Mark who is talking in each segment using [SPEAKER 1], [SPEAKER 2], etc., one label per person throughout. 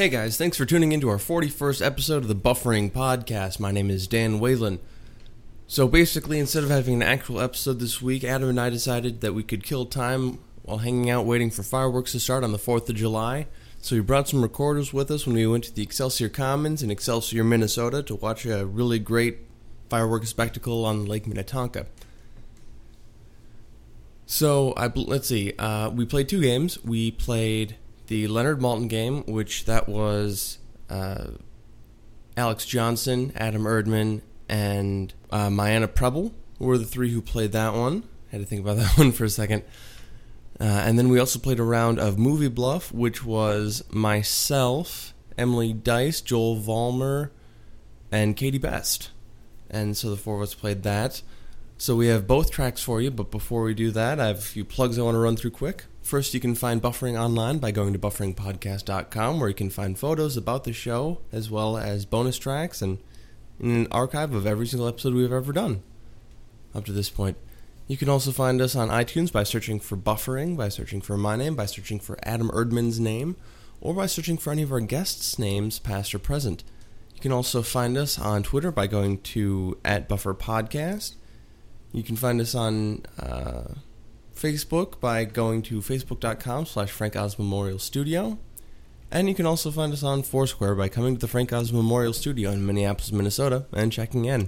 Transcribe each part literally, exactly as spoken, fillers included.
[SPEAKER 1] Hey guys, thanks for tuning into our forty-first episode of the Buffering Podcast. My name is Dan Whalen. So basically, instead of having an actual episode this week, Adam and I decided that we could kill time while hanging out waiting for fireworks to start on the fourth of July. So we brought some recorders with us when we went to the Excelsior Commons in Excelsior, Minnesota to watch a really great fireworks spectacle on Lake Minnetonka. So, I, let's see, uh, we played two games. We played the Leonard Maltin game, which that was uh, Alex Johnson, Adam Erdman, and uh, Mayanna Preble were the three who played that one. Had to think about that one for a second. Uh, and then we also played a round of Movie Bluff, which was myself, Emily Dice, Joel Vollmer, and Katie Best. And so the four of us played that. So we have both tracks for you, but before we do that, I have a few plugs I want to run through quick. First, you can find Buffering online by going to buffering podcast dot com, where you can find photos about the show, as well as bonus tracks and an archive of every single episode we've ever done up to this point. You can also find us on iTunes by searching for Buffering, by searching for my name, by searching for Adam Erdman's name, or by searching for any of our guests' names, past or present. You can also find us on Twitter by going to at Buffer Podcast. You can find us on uh, Facebook by going to facebook dot com slash Frank Oz Memorial Studio. And you can also find us on Foursquare by coming to the Frank Oz Memorial Studio in Minneapolis, Minnesota, and checking in.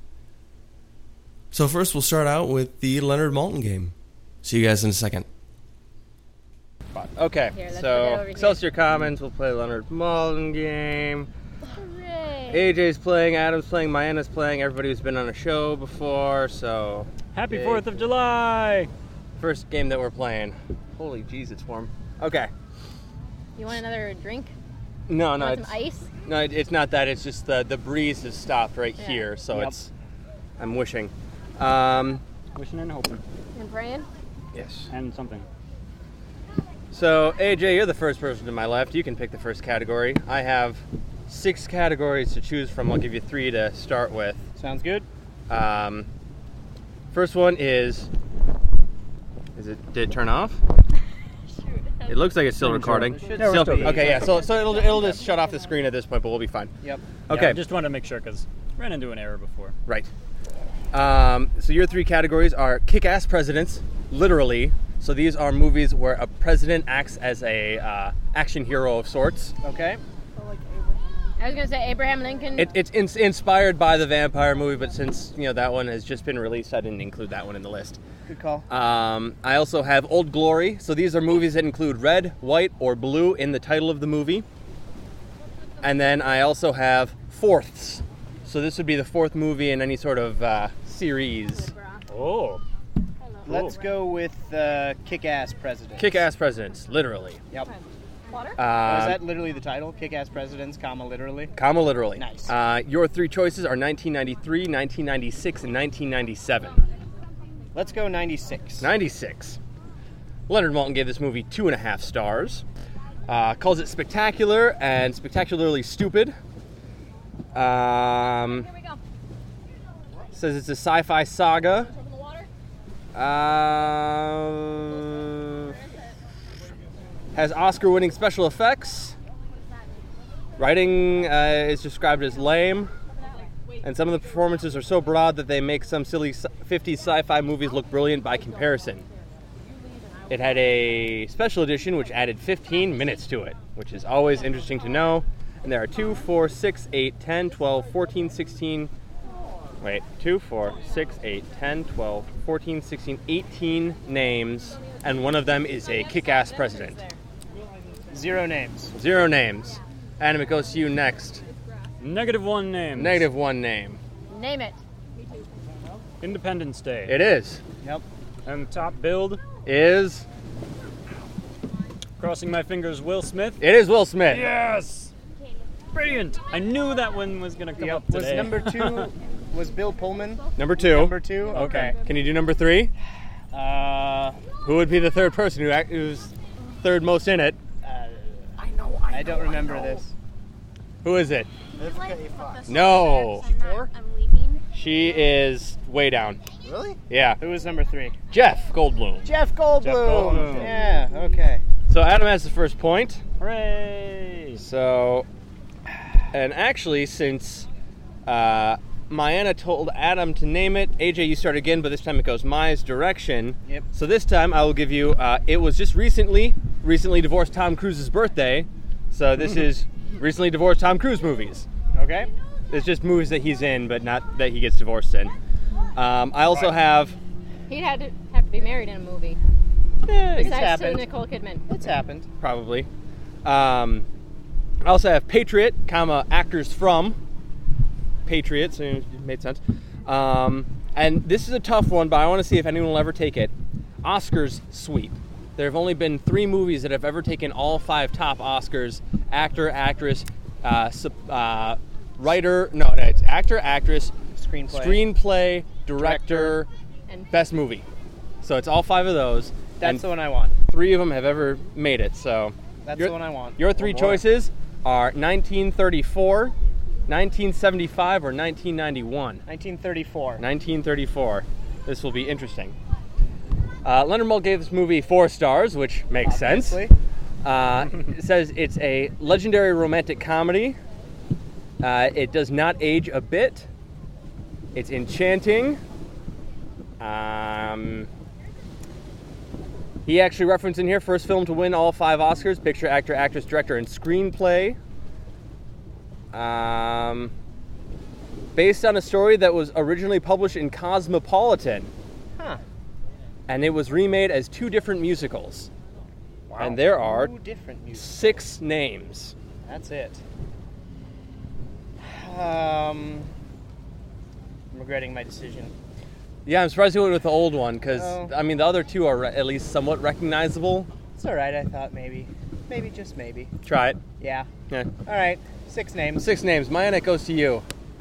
[SPEAKER 1] So first, we'll start out with the Leonard Maltin game. See you guys in a second.
[SPEAKER 2] Okay,
[SPEAKER 3] here,
[SPEAKER 2] so Excelsior Commons, we'll play Leonard Maltin game.
[SPEAKER 3] Hooray!
[SPEAKER 2] A J's playing, Adam's playing, Mayanna's playing, everybody who's been on a show before, so...
[SPEAKER 4] Happy
[SPEAKER 2] big.
[SPEAKER 4] fourth of July!
[SPEAKER 2] First game that we're playing. Holy jeez, it's warm. Okay.
[SPEAKER 3] You want another drink?
[SPEAKER 2] No,
[SPEAKER 3] You
[SPEAKER 2] no,
[SPEAKER 3] want
[SPEAKER 2] it's,
[SPEAKER 3] some ice?
[SPEAKER 2] no, it- it's not that, it's just the, the breeze has stopped right
[SPEAKER 3] Yeah.
[SPEAKER 2] here, so
[SPEAKER 4] Yep.
[SPEAKER 2] it's... I'm wishing. Um,
[SPEAKER 4] Wishing and hoping.
[SPEAKER 3] And praying?
[SPEAKER 2] yes.
[SPEAKER 4] And something.
[SPEAKER 2] So, A J, you're the first person to my left. You can pick the first category. I have six categories to choose from. I'll give you three to start with.
[SPEAKER 4] Sounds good.
[SPEAKER 2] Um, first one is... Is it? Did it turn off?
[SPEAKER 3] Shoot.
[SPEAKER 2] It looks like it's still
[SPEAKER 4] Pretty sure.
[SPEAKER 2] recording.
[SPEAKER 4] It should
[SPEAKER 2] Still-
[SPEAKER 4] still be.
[SPEAKER 2] okay, yeah. So, so it'll it'll just shut off the screen at this point, but we'll be fine.
[SPEAKER 4] Yep.
[SPEAKER 2] Okay.
[SPEAKER 4] Yeah, I just wanted to make sure because ran into an error before.
[SPEAKER 2] Right. Um, so your three categories are kick-ass presidents, literally. So these are movies where a president acts as a uh, action hero of sorts.
[SPEAKER 4] Okay.
[SPEAKER 3] I was going to say Abraham Lincoln.
[SPEAKER 2] It, it's in, inspired by the vampire movie, but since you know that one has just been released, I didn't include that one in the list.
[SPEAKER 4] Good call.
[SPEAKER 2] Um, I also have Old Glory. So these are movies that include red, white, or blue in the title of the movie. And then I also have fourths. So this would be the fourth movie in any sort of uh, series.
[SPEAKER 4] Oh.
[SPEAKER 5] Let's go with uh, Kick-Ass President.
[SPEAKER 2] Kick-ass presidents, literally.
[SPEAKER 5] Yep.
[SPEAKER 3] Water?
[SPEAKER 5] Oh, is
[SPEAKER 2] Uh,
[SPEAKER 5] that literally the title? Kick-Ass Presidents, comma, literally?
[SPEAKER 2] comma literally.
[SPEAKER 5] Nice.
[SPEAKER 2] Uh, your three choices are nineteen ninety-three, nineteen ninety-six, and nineteen ninety-seven.
[SPEAKER 5] Let's go ninety-six.
[SPEAKER 2] ninety-six. Leonard Maltin gave this movie two and a half stars. Uh, calls it spectacular and spectacularly stupid. Um,
[SPEAKER 3] Here we go.
[SPEAKER 2] says it's a sci-fi saga.
[SPEAKER 3] Open the water.
[SPEAKER 2] Uh, has Oscar-winning special effects. Writing uh, is described as lame. And some of the performances are so broad that they make some silly fifties sci-fi movies look brilliant by comparison. It had a special edition which added fifteen minutes to it, which is always interesting to know. And there are two, four, six, eight, ten, twelve, fourteen, sixteen... Wait, two, four, six, eight, ten, twelve, fourteen, sixteen, eighteen names, and one of them is a kick-ass president.
[SPEAKER 5] Zero names.
[SPEAKER 2] Zero names. Adam, it goes to you next.
[SPEAKER 4] Negative one name.
[SPEAKER 2] Negative one name.
[SPEAKER 3] Name it.
[SPEAKER 4] Independence Day.
[SPEAKER 2] It is.
[SPEAKER 5] Yep.
[SPEAKER 4] And the top build.
[SPEAKER 2] Is.
[SPEAKER 4] Crossing my fingers, Will Smith.
[SPEAKER 2] It is Will Smith.
[SPEAKER 4] Yes. Brilliant. I knew that one was gonna come
[SPEAKER 5] Yep.
[SPEAKER 4] up
[SPEAKER 5] Was
[SPEAKER 4] today.
[SPEAKER 5] number two, was Bill Pullman?
[SPEAKER 2] Number two.
[SPEAKER 5] Number two? Okay.
[SPEAKER 2] Can you do number three?
[SPEAKER 5] Uh,
[SPEAKER 2] Who would be the third person who act, who's third most in it?
[SPEAKER 5] uh, I know, I, don't remember this.
[SPEAKER 2] Who is it?
[SPEAKER 6] Like,
[SPEAKER 2] No.
[SPEAKER 6] I'm, not, I'm leaving.
[SPEAKER 2] She is way down.
[SPEAKER 5] Really?
[SPEAKER 2] Yeah.
[SPEAKER 5] Who was number three?
[SPEAKER 2] Jeff Goldblum.
[SPEAKER 5] Jeff Goldblum.
[SPEAKER 4] Jeff Goldblum.
[SPEAKER 5] Yeah, okay.
[SPEAKER 2] So Adam has the first point.
[SPEAKER 4] Hooray!
[SPEAKER 2] So, and actually, since uh, Mayanna told Adam to name it, A J, you start again, but this time it goes Maya's direction.
[SPEAKER 5] Yep.
[SPEAKER 2] So this time I will give you, uh, it was just recently, recently divorced Tom Cruise's birthday. So this is recently divorced Tom Cruise movies.
[SPEAKER 5] Okay.
[SPEAKER 2] It's just movies that he's in, but not that he gets divorced in. Um, I also have...
[SPEAKER 3] He'd had to have to be married in a movie.
[SPEAKER 2] Eh,
[SPEAKER 5] It's
[SPEAKER 3] Besides to
[SPEAKER 5] happened.
[SPEAKER 3] Nicole Kidman.
[SPEAKER 5] It's happened.
[SPEAKER 2] probably. Um, I also have Patriot, comma, actors from Patriot, so it made sense. Um, and this is a tough one, but I want to see if anyone will ever take it. Oscars sweep. There have only been three movies that have ever taken all five top Oscars: actor, actress, uh, sup- uh, writer. No, no, it's actor, actress,
[SPEAKER 5] Screenplay.
[SPEAKER 2] screenplay, director,
[SPEAKER 3] And
[SPEAKER 2] best movie. So it's all five of those.
[SPEAKER 5] That's
[SPEAKER 2] and
[SPEAKER 5] the one I want.
[SPEAKER 2] three of them have ever made it. So
[SPEAKER 5] That's
[SPEAKER 2] your,
[SPEAKER 5] the one I want.
[SPEAKER 2] Your three
[SPEAKER 5] Or more.
[SPEAKER 2] choices are nineteen thirty-four, nineteen seventy-five, or nineteen ninety-one.
[SPEAKER 5] nineteen thirty-four.
[SPEAKER 2] nineteen thirty-four. This will be interesting. Uh, Leonard Maltin gave this movie four stars, which makes
[SPEAKER 5] Obviously.
[SPEAKER 2] sense. Uh, it says it's a legendary romantic comedy. Uh, it does not age a bit. It's enchanting. Um, he actually referenced in here first film to win all five Oscars: picture, actor, actress, director, and screenplay. Um, based on a story that was originally published in Cosmopolitan,
[SPEAKER 5] Huh.
[SPEAKER 2] and it was remade as two different musicals.
[SPEAKER 5] Wow.
[SPEAKER 2] And there are
[SPEAKER 5] Two different music.
[SPEAKER 2] six names.
[SPEAKER 5] That's it. Um, I'm regretting my decision.
[SPEAKER 2] Yeah, I'm surprised you went with the old one, because,
[SPEAKER 5] Oh.
[SPEAKER 2] I mean, the other two are re- at least somewhat recognizable.
[SPEAKER 5] It's all right. I thought maybe, maybe just maybe.
[SPEAKER 2] Try it.
[SPEAKER 5] Yeah.
[SPEAKER 2] Yeah.
[SPEAKER 5] All right. Six names.
[SPEAKER 2] Six names. Mayanna, it goes to you.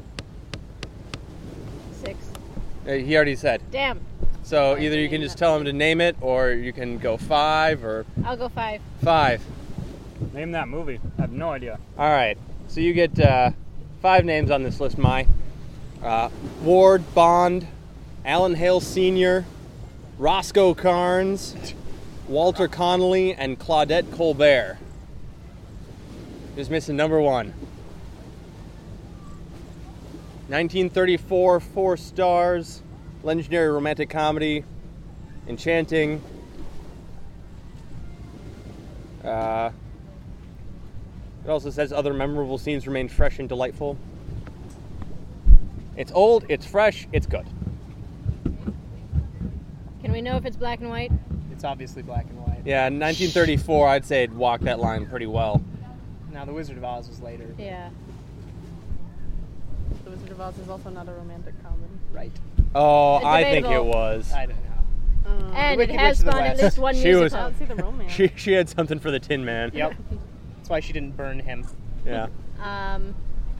[SPEAKER 3] six.
[SPEAKER 2] Uh, he already said.
[SPEAKER 3] Damn.
[SPEAKER 2] So either you can just tell him to name it, or you can go five, or
[SPEAKER 3] I'll go five.
[SPEAKER 2] five.
[SPEAKER 4] Name that movie. I have no idea.
[SPEAKER 2] All right. So you get uh, five names on this list, Mai. Uh, Ward, Bond, Alan Hale Senior, Roscoe Carnes, Walter Connolly, and Claudette Colbert. Just missing number one. nineteen thirty-four, four stars. Legendary romantic comedy. Enchanting. Uh, it also says other memorable scenes remain fresh and delightful. It's old, it's fresh, it's good.
[SPEAKER 3] Can we know if it's black and white?
[SPEAKER 5] It's obviously black and white.
[SPEAKER 2] Yeah, in nineteen thirty-four, I'd say it walked that line pretty well.
[SPEAKER 5] Now, The Wizard of Oz was later.
[SPEAKER 3] Yeah.
[SPEAKER 7] The Wizard of Oz is also not a romantic comedy.
[SPEAKER 5] Right.
[SPEAKER 2] Oh,
[SPEAKER 3] It's
[SPEAKER 2] I think it
[SPEAKER 3] debatable.
[SPEAKER 2] was.
[SPEAKER 5] I don't know.
[SPEAKER 7] Um,
[SPEAKER 3] And
[SPEAKER 5] Wicked
[SPEAKER 3] it has
[SPEAKER 5] Witch of the
[SPEAKER 3] spawned at
[SPEAKER 5] West.
[SPEAKER 3] least one
[SPEAKER 2] She was-
[SPEAKER 7] I
[SPEAKER 3] musical.
[SPEAKER 7] don't see the romance.
[SPEAKER 2] She she had something for the Tin Man.
[SPEAKER 5] Yep. That's why she didn't burn him.
[SPEAKER 2] Yeah.
[SPEAKER 3] Um,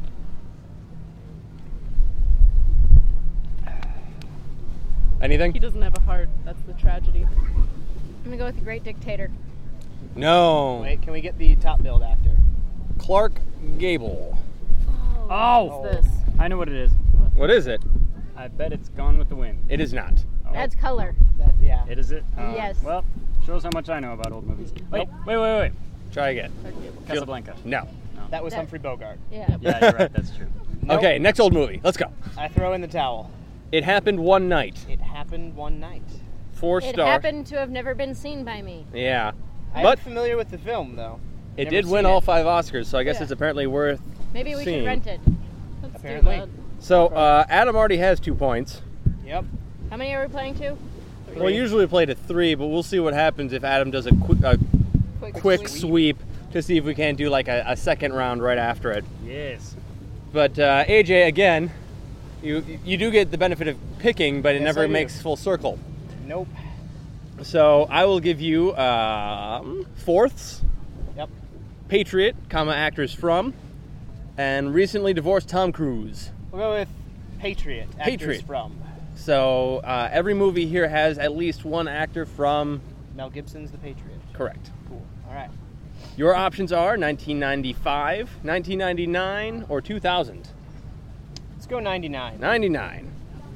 [SPEAKER 2] Anything?
[SPEAKER 7] He doesn't have a heart. That's the tragedy.
[SPEAKER 3] I'm gonna go with the Great Dictator.
[SPEAKER 2] No.
[SPEAKER 5] Wait, can we get the top billed actor?
[SPEAKER 2] Clark Gable.
[SPEAKER 4] Oh!
[SPEAKER 7] What's this?
[SPEAKER 4] I know what it is.
[SPEAKER 2] What is it?
[SPEAKER 4] I bet it's Gone with the Wind.
[SPEAKER 2] It is not.
[SPEAKER 4] Oh.
[SPEAKER 3] That's color.
[SPEAKER 5] That, yeah.
[SPEAKER 4] It is it? Oh.
[SPEAKER 3] Yes.
[SPEAKER 4] Well, shows how much I know about old movies. Wait,
[SPEAKER 2] Nope.
[SPEAKER 4] wait, wait, wait.
[SPEAKER 2] Try again.
[SPEAKER 4] Casablanca.
[SPEAKER 2] No.
[SPEAKER 5] That was
[SPEAKER 3] That-
[SPEAKER 5] Humphrey Bogart.
[SPEAKER 3] Yeah.
[SPEAKER 4] Yeah, you're right. That's true.
[SPEAKER 5] Nope.
[SPEAKER 2] Okay, next old movie. Let's go.
[SPEAKER 5] I throw in the towel.
[SPEAKER 2] It Happened One Night.
[SPEAKER 5] It happened one night.
[SPEAKER 2] Four
[SPEAKER 3] It
[SPEAKER 2] stars.
[SPEAKER 3] happened to have never been seen by me.
[SPEAKER 2] Yeah.
[SPEAKER 5] I'm
[SPEAKER 2] But
[SPEAKER 5] familiar with the film, though.
[SPEAKER 2] it
[SPEAKER 5] Never
[SPEAKER 2] did win
[SPEAKER 5] seen
[SPEAKER 2] all
[SPEAKER 5] it.
[SPEAKER 2] five Oscars, so I guess
[SPEAKER 3] Yeah.
[SPEAKER 2] it's apparently worth.
[SPEAKER 3] Maybe we
[SPEAKER 2] Seen.
[SPEAKER 3] should rent it.
[SPEAKER 7] That's
[SPEAKER 5] Apparently.
[SPEAKER 7] stupid.
[SPEAKER 2] So uh, Adam already has two points.
[SPEAKER 5] Yep.
[SPEAKER 3] How many are we playing to?
[SPEAKER 2] Well, usually we play to three, but we'll see what happens if Adam does a quick, a
[SPEAKER 3] Quick,
[SPEAKER 2] quick
[SPEAKER 3] sweep.
[SPEAKER 2] sweep to see if we can't do like a, a second round right after it.
[SPEAKER 4] Yes.
[SPEAKER 2] But uh, A J, again, you you do get the benefit of picking, but it
[SPEAKER 5] Yes,
[SPEAKER 2] never
[SPEAKER 5] I do.
[SPEAKER 2] makes full circle.
[SPEAKER 5] Nope.
[SPEAKER 2] So I will give you um, fourths,
[SPEAKER 5] Yep.
[SPEAKER 2] Patriot, comma actors from, and recently divorced Tom Cruise.
[SPEAKER 5] We'll go with Patriot. Actors
[SPEAKER 2] Patriot.
[SPEAKER 5] from.
[SPEAKER 2] So uh, every movie here has at least one actor from.
[SPEAKER 5] Mel Gibson's The Patriot.
[SPEAKER 2] Correct.
[SPEAKER 5] Cool. All right.
[SPEAKER 2] Your options are nineteen ninety-five, nineteen ninety-nine, or two thousand.
[SPEAKER 5] Let's go ninety-nine.
[SPEAKER 2] ninety-nine.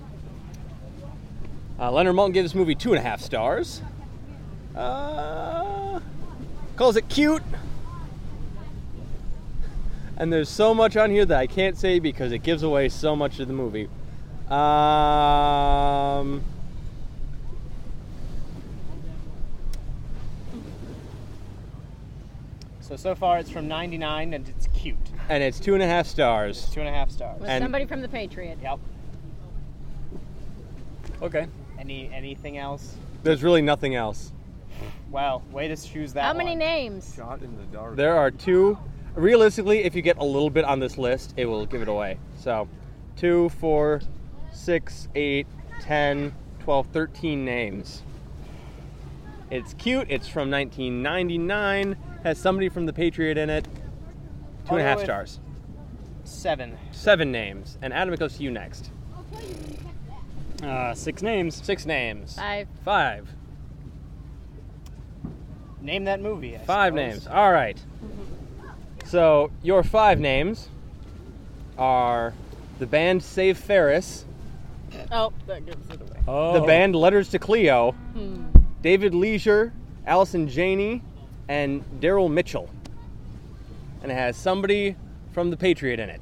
[SPEAKER 2] Uh, Leonard Maltin gave this movie two and a half stars. Uh, calls it cute. And there's so much on here that I can't say because it gives away so much of the movie. Um,
[SPEAKER 5] So, so far it's from ninety-nine and it's cute.
[SPEAKER 2] and it's two and a half stars.
[SPEAKER 5] Two and a half stars.
[SPEAKER 3] Was
[SPEAKER 2] And-
[SPEAKER 3] somebody from the Patriot?
[SPEAKER 5] Yep.
[SPEAKER 4] Okay.
[SPEAKER 5] Any anything else?
[SPEAKER 2] There's really nothing else.
[SPEAKER 5] Well, way to choose that
[SPEAKER 3] How many
[SPEAKER 5] one.
[SPEAKER 3] names?
[SPEAKER 8] Shot in the dark.
[SPEAKER 2] There are two. Realistically, if you get a little bit on this list, it will give it away. So, two, four, six, eight, ten, twelve, thirteen names. It's cute. It's from nineteen ninety-nine. Has somebody from the Patriot in it. Two and a
[SPEAKER 5] I'll
[SPEAKER 2] half
[SPEAKER 5] go with-
[SPEAKER 2] stars.
[SPEAKER 5] Seven.
[SPEAKER 2] Seven names. And Adam, it goes to you next.
[SPEAKER 4] Uh, six names.
[SPEAKER 2] Six names.
[SPEAKER 3] Five.
[SPEAKER 2] Five.
[SPEAKER 5] Name that movie. I
[SPEAKER 2] Five
[SPEAKER 5] suppose.
[SPEAKER 2] names. All right. So your five names are the band Save Ferris,
[SPEAKER 7] Oh, that gives it away.
[SPEAKER 4] Oh.
[SPEAKER 2] the band Letters to Cleo,
[SPEAKER 7] Hmm.
[SPEAKER 2] David Leisure, Allison Janney, and Daryl Mitchell. And it has somebody from the Patriot in it.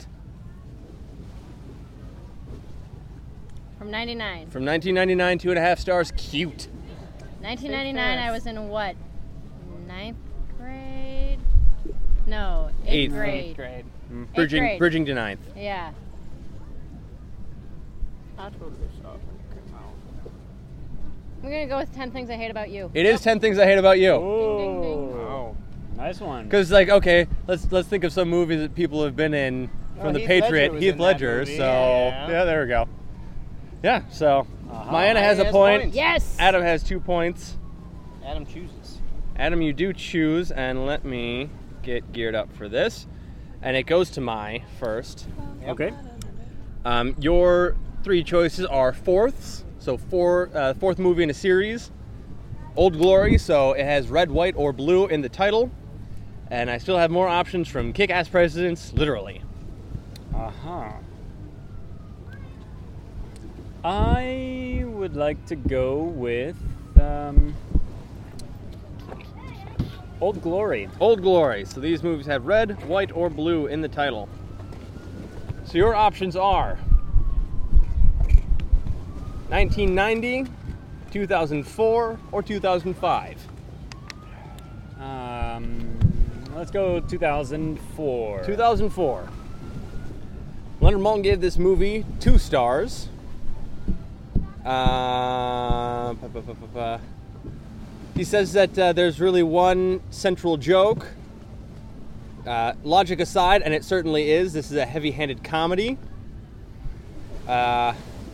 [SPEAKER 3] From ninety-nine.
[SPEAKER 2] From nineteen ninety-nine, two and a half stars. Cute.
[SPEAKER 3] nineteen ninety-nine, I
[SPEAKER 7] Ferris.
[SPEAKER 3] was in what? Ninth grade? No, eighth,
[SPEAKER 2] Eighth.
[SPEAKER 3] grade.
[SPEAKER 5] Eighth grade.
[SPEAKER 2] Bridging,
[SPEAKER 3] grade.
[SPEAKER 2] bridging to ninth.
[SPEAKER 3] Yeah.
[SPEAKER 7] I totally saw it when it came out.
[SPEAKER 3] I'm gonna go with ten things I hate about you.
[SPEAKER 2] It is ten things I hate about you.
[SPEAKER 4] Oh.
[SPEAKER 3] Ding, ding, ding.
[SPEAKER 5] Oh.
[SPEAKER 4] Nice one.
[SPEAKER 2] Because, like, okay, let's let's think of some movies that people have been in from
[SPEAKER 5] Well,
[SPEAKER 2] the
[SPEAKER 5] Heath
[SPEAKER 2] Patriot.
[SPEAKER 5] Ledger was
[SPEAKER 2] Heath
[SPEAKER 5] in that
[SPEAKER 2] Ledger.
[SPEAKER 5] movie,
[SPEAKER 2] So
[SPEAKER 5] yeah.
[SPEAKER 2] yeah, there we go. Yeah. So
[SPEAKER 4] Uh-huh.
[SPEAKER 2] Mayanna has a
[SPEAKER 5] Has
[SPEAKER 2] point.
[SPEAKER 5] points.
[SPEAKER 3] Yes!
[SPEAKER 2] Adam has two points.
[SPEAKER 5] Adam chooses.
[SPEAKER 2] Adam, you do choose, and let me get geared up for this. And it goes to my first.
[SPEAKER 4] Okay.
[SPEAKER 2] Um, your three choices are fourths. So four, uh, fourth movie in a series. Old Glory, so it has red, white, or blue in the title. And I still have more options from Kick-Ass Presidents, literally.
[SPEAKER 4] Uh-huh. I would like to go with um, Old Glory.
[SPEAKER 2] Old Glory. So these movies have red, white, or blue in the title. So your options are nineteen ninety, two thousand four, or two thousand five.
[SPEAKER 4] Um, let's go two thousand four.
[SPEAKER 2] two thousand four. Leonard Maltin gave this movie two stars. Uh, pa- pa- pa- pa- pa. He says that uh, there's really one central joke. Uh, logic aside, and it certainly is, this is a heavy-handed comedy. Uh,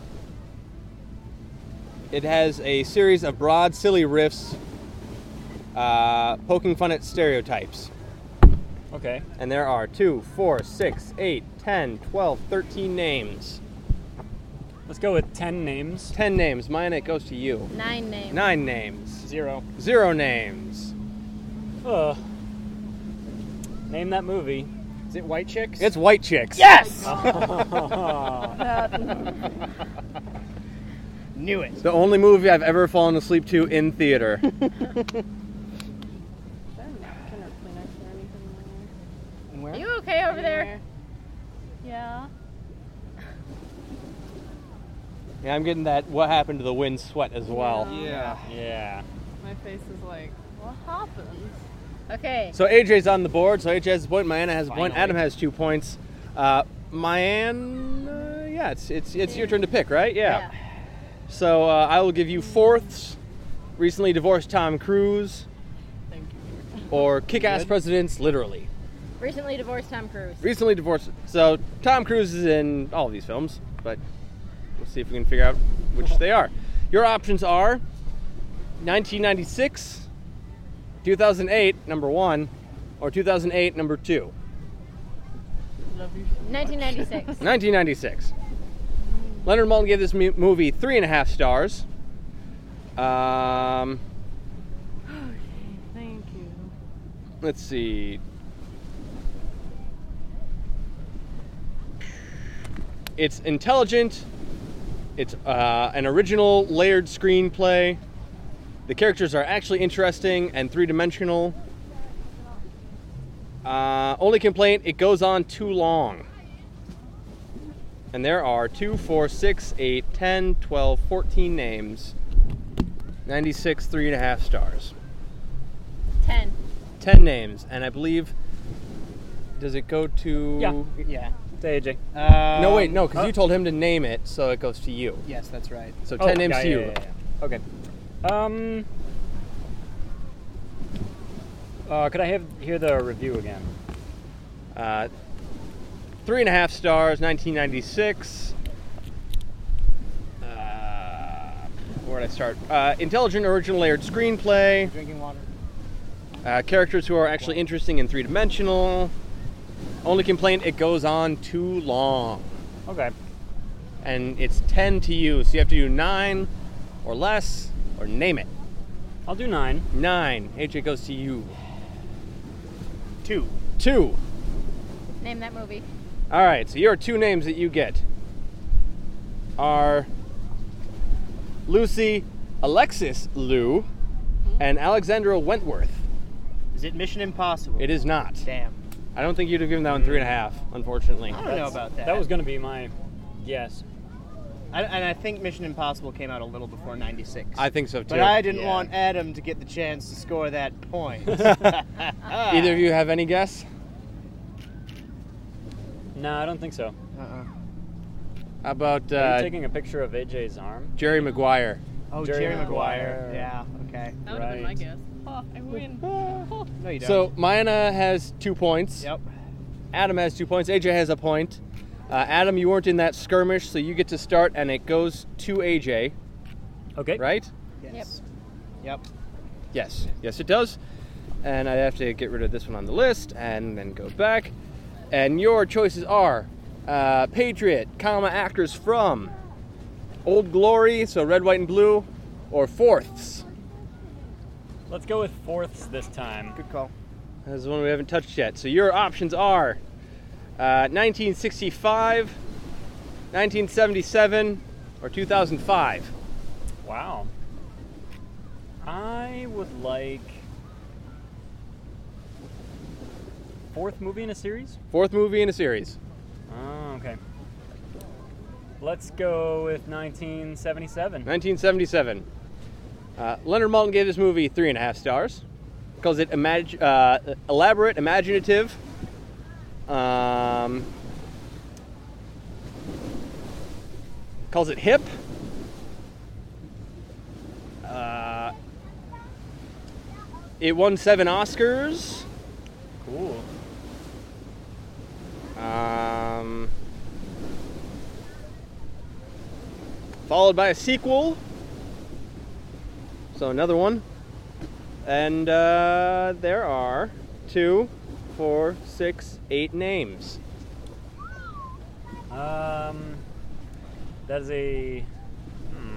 [SPEAKER 2] it has a series of broad, silly riffs uh, poking fun at stereotypes.
[SPEAKER 4] Okay.
[SPEAKER 2] And there are two, four, six, eight, ten, twelve, thirteen names.
[SPEAKER 4] Let's go with ten names.
[SPEAKER 2] ten names. Mine, it goes to you.
[SPEAKER 3] Nine names.
[SPEAKER 2] Nine names.
[SPEAKER 5] Zero.
[SPEAKER 2] Zero names.
[SPEAKER 4] Uh, name that movie.
[SPEAKER 5] Is it White Chicks?
[SPEAKER 2] It's White Chicks.
[SPEAKER 5] Yes!
[SPEAKER 7] That,
[SPEAKER 5] Knew it.
[SPEAKER 2] The only movie I've ever fallen asleep to in theater.
[SPEAKER 7] is there a napkin or Kleenex or anything
[SPEAKER 5] And where?
[SPEAKER 3] Are you okay over there?
[SPEAKER 7] Anywhere? Yeah.
[SPEAKER 2] Yeah, I'm getting that what happened to the wind sweat as well.
[SPEAKER 8] Yeah.
[SPEAKER 4] Yeah.
[SPEAKER 7] My face is like, what happened?
[SPEAKER 3] Okay.
[SPEAKER 2] So A J's on the board, so A J has a point, Mayanna has a point,
[SPEAKER 5] Finally.
[SPEAKER 2] Adam has two points. Uh, Mayanna, uh, yeah, it's it's it's your turn to pick, right? Yeah. So uh, I will give you fourths, recently divorced Tom Cruise,
[SPEAKER 7] Thank you.
[SPEAKER 2] or Kick-Ass Presidents, literally.
[SPEAKER 3] Recently divorced Tom Cruise.
[SPEAKER 2] Recently divorced. So Tom Cruise is in all of these films, but we'll see if we can figure out which they are. Your options are nineteen ninety-six, two thousand eight, number one, or two thousand eight, number two.
[SPEAKER 7] Love you so much.
[SPEAKER 3] nineteen ninety-six.
[SPEAKER 2] nineteen ninety-six. Leonard Maltin gave this mu- movie three and a half stars. Um,
[SPEAKER 7] Thank you.
[SPEAKER 2] let's see. It's intelligent. It's uh, an original layered screenplay. The characters are actually interesting and three-dimensional. Uh, only complaint, it goes on too long. And there are two, four, six, eight, ten, twelve, fourteen names. ninety-six, three and a half stars.
[SPEAKER 3] Ten.
[SPEAKER 2] ten names, and I believe, does it go to...
[SPEAKER 4] Yeah.
[SPEAKER 5] Yeah.
[SPEAKER 4] To A J.
[SPEAKER 5] Um,
[SPEAKER 2] No, wait, no, because
[SPEAKER 4] oh.
[SPEAKER 2] you told him to name it, so it goes to you.
[SPEAKER 5] Yes, that's right.
[SPEAKER 2] So ten
[SPEAKER 4] Oh,
[SPEAKER 2] names
[SPEAKER 4] yeah,
[SPEAKER 2] to
[SPEAKER 4] yeah,
[SPEAKER 2] you.
[SPEAKER 4] yeah, yeah. Okay. Um. Uh, could I have hear the review again?
[SPEAKER 2] Uh, three and a half stars, nineteen ninety-six. Uh, where did I start? Uh, intelligent, original, layered screenplay.
[SPEAKER 5] Drinking water.
[SPEAKER 2] Uh, characters who are actually interesting and three-dimensional. Only complaint, it goes on too long.
[SPEAKER 4] Okay.
[SPEAKER 2] And it's ten to you, so you have to do nine or less, or name it.
[SPEAKER 4] I'll do nine.
[SPEAKER 2] Nine. A J goes to you.
[SPEAKER 5] Two.
[SPEAKER 2] Two.
[SPEAKER 3] Name that movie.
[SPEAKER 2] All right, so your two names that you get are Lucy Alexis Liu and Alexandra Wentworth.
[SPEAKER 5] Is it Mission Impossible?
[SPEAKER 2] It is not.
[SPEAKER 5] Damn.
[SPEAKER 2] I don't think you'd have given that one three and a half, unfortunately.
[SPEAKER 5] I don't know about that.
[SPEAKER 4] That was going to be my guess.
[SPEAKER 5] I, and I think Mission Impossible came out a little before ninety-six.
[SPEAKER 2] I think so too.
[SPEAKER 5] But I didn't
[SPEAKER 2] Yeah.
[SPEAKER 5] want Adam to get the chance to score that point.
[SPEAKER 2] Either of you have any guess?
[SPEAKER 4] No, I don't think so.
[SPEAKER 5] Uh-uh.
[SPEAKER 2] How about
[SPEAKER 4] Are
[SPEAKER 2] uh,
[SPEAKER 4] you taking a picture of A J's arm?
[SPEAKER 2] Jerry Maguire?
[SPEAKER 5] Oh,
[SPEAKER 4] Jerry
[SPEAKER 5] Jerry,
[SPEAKER 4] Maguire.
[SPEAKER 5] Maguire. Yeah, okay.
[SPEAKER 7] That would have been my
[SPEAKER 4] Right.
[SPEAKER 7] guess. Oh, I win. Oh.
[SPEAKER 5] No, you don't.
[SPEAKER 2] So Mayana has two points.
[SPEAKER 5] Yep.
[SPEAKER 2] Adam has two points. A J has a point. Uh, Adam, you weren't in that skirmish, so you get to start, and it goes to A J,
[SPEAKER 4] Okay.
[SPEAKER 2] right?
[SPEAKER 5] Yes. Yep.
[SPEAKER 2] Yes. Yes, it does. And I have to get rid of this one on the list, and then go back. And your choices are uh, Patriot, comma, actors from Old Glory, so red, white, and blue, or Fourths.
[SPEAKER 4] Let's go with fourths this time.
[SPEAKER 5] Good call.
[SPEAKER 2] That's the one we haven't touched yet. So your options are uh, nineteen sixty-five, nineteen seventy-seven, or two thousand five.
[SPEAKER 4] Wow. I would like fourth movie in a series.
[SPEAKER 2] Fourth movie in a series.
[SPEAKER 4] Oh, okay. Let's go with nineteen seventy-seven.
[SPEAKER 2] nineteen seventy-seven. Uh, Leonard Maltin gave this movie three and a half stars. Calls it imag- uh, elaborate, imaginative. Um, calls it hip. Uh, it won seven Oscars.
[SPEAKER 4] Cool.
[SPEAKER 2] Um, followed by a sequel. So another one. And uh, there are two, four, six, eight names.
[SPEAKER 4] Um, that is a. Hmm.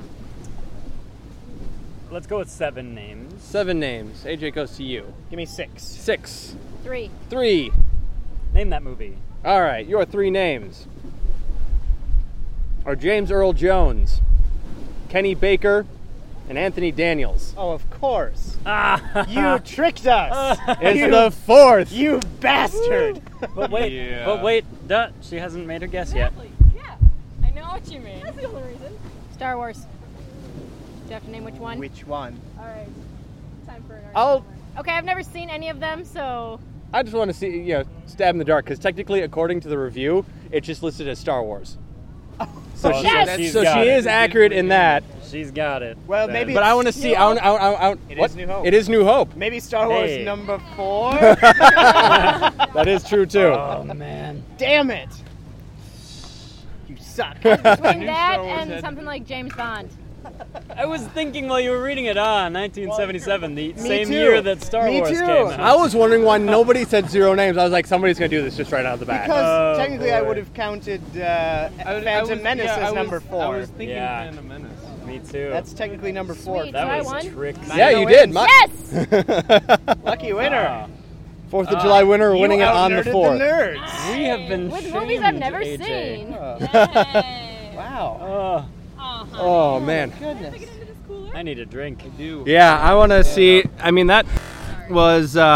[SPEAKER 4] Let's go with seven names.
[SPEAKER 2] Seven names. A J goes to you.
[SPEAKER 5] Give me six.
[SPEAKER 2] Six.
[SPEAKER 3] Three.
[SPEAKER 2] Three.
[SPEAKER 4] Name that movie.
[SPEAKER 2] All right, your three names are James Earl Jones, Kenny Baker, and Anthony Daniels.
[SPEAKER 5] Oh, of course.
[SPEAKER 4] Ah,
[SPEAKER 5] You tricked us.
[SPEAKER 2] It's
[SPEAKER 5] you,
[SPEAKER 2] the fourth.
[SPEAKER 5] you bastard.
[SPEAKER 4] But wait,
[SPEAKER 1] Yeah.
[SPEAKER 4] but wait, duh, she hasn't made her guess yet.
[SPEAKER 7] Exactly. Yeah. I know what you mean. That's the only reason.
[SPEAKER 3] Star Wars. Do you have to name which one?
[SPEAKER 5] Which one?
[SPEAKER 7] All right. Time for an
[SPEAKER 2] I'll.
[SPEAKER 3] Okay, I've never seen any of them, so
[SPEAKER 2] I just want to see, you know, stab in the dark, because technically, according to the review, it's just listed as Star Wars. So,
[SPEAKER 4] Oh,
[SPEAKER 2] she,
[SPEAKER 3] yes!
[SPEAKER 4] she's
[SPEAKER 2] so
[SPEAKER 4] got
[SPEAKER 2] she
[SPEAKER 4] it.
[SPEAKER 2] is accurate in that.
[SPEAKER 4] She's got it.
[SPEAKER 5] Well,
[SPEAKER 4] then.
[SPEAKER 5] maybe
[SPEAKER 2] But I want to
[SPEAKER 5] It's
[SPEAKER 2] see.
[SPEAKER 5] New
[SPEAKER 2] I want. I, I, I,
[SPEAKER 5] It
[SPEAKER 2] what?
[SPEAKER 5] is New Hope.
[SPEAKER 2] It is New Hope.
[SPEAKER 5] Maybe Star Wars
[SPEAKER 4] Hey.
[SPEAKER 5] number four?
[SPEAKER 2] That is true too.
[SPEAKER 4] Oh man.
[SPEAKER 5] Damn it. You suck.
[SPEAKER 3] between that
[SPEAKER 1] Star Wars
[SPEAKER 3] and
[SPEAKER 1] had-
[SPEAKER 3] something like James Bond.
[SPEAKER 4] I was thinking while you were reading it, ah, nineteen seventy-seven, the same
[SPEAKER 5] too.
[SPEAKER 4] year that Star
[SPEAKER 5] Me
[SPEAKER 4] Wars
[SPEAKER 5] too.
[SPEAKER 4] came out.
[SPEAKER 2] I was wondering why nobody said zero names. I was like, somebody's gonna do this just right out of the bat.
[SPEAKER 5] Because
[SPEAKER 4] Oh,
[SPEAKER 5] technically I
[SPEAKER 4] boy.
[SPEAKER 5] would have counted uh, Phantom Menace as number four.
[SPEAKER 1] I was thinking
[SPEAKER 4] Yeah.
[SPEAKER 1] Phantom Menace.
[SPEAKER 4] Me too.
[SPEAKER 5] That's technically number four.
[SPEAKER 3] Sweet.
[SPEAKER 4] that
[SPEAKER 3] So I
[SPEAKER 4] was
[SPEAKER 3] won?
[SPEAKER 4] trick.
[SPEAKER 2] yeah, you did. My-
[SPEAKER 3] Yes!
[SPEAKER 5] Lucky winner.
[SPEAKER 4] Ah,
[SPEAKER 2] Fourth of July winner,
[SPEAKER 5] You
[SPEAKER 2] winning it on the
[SPEAKER 5] out-nerded
[SPEAKER 2] fourth.
[SPEAKER 5] The nerds.
[SPEAKER 4] we have been
[SPEAKER 3] With
[SPEAKER 4] shamed,
[SPEAKER 3] movies I've never
[SPEAKER 4] A J.
[SPEAKER 3] seen.
[SPEAKER 7] Yay.
[SPEAKER 5] Wow.
[SPEAKER 4] Oh,
[SPEAKER 7] Uh-huh.
[SPEAKER 2] Oh man.
[SPEAKER 5] Goodness.
[SPEAKER 7] Get into this cooler.
[SPEAKER 4] I need a drink.
[SPEAKER 1] I do.
[SPEAKER 2] Yeah, I want to see. I mean, that was uh,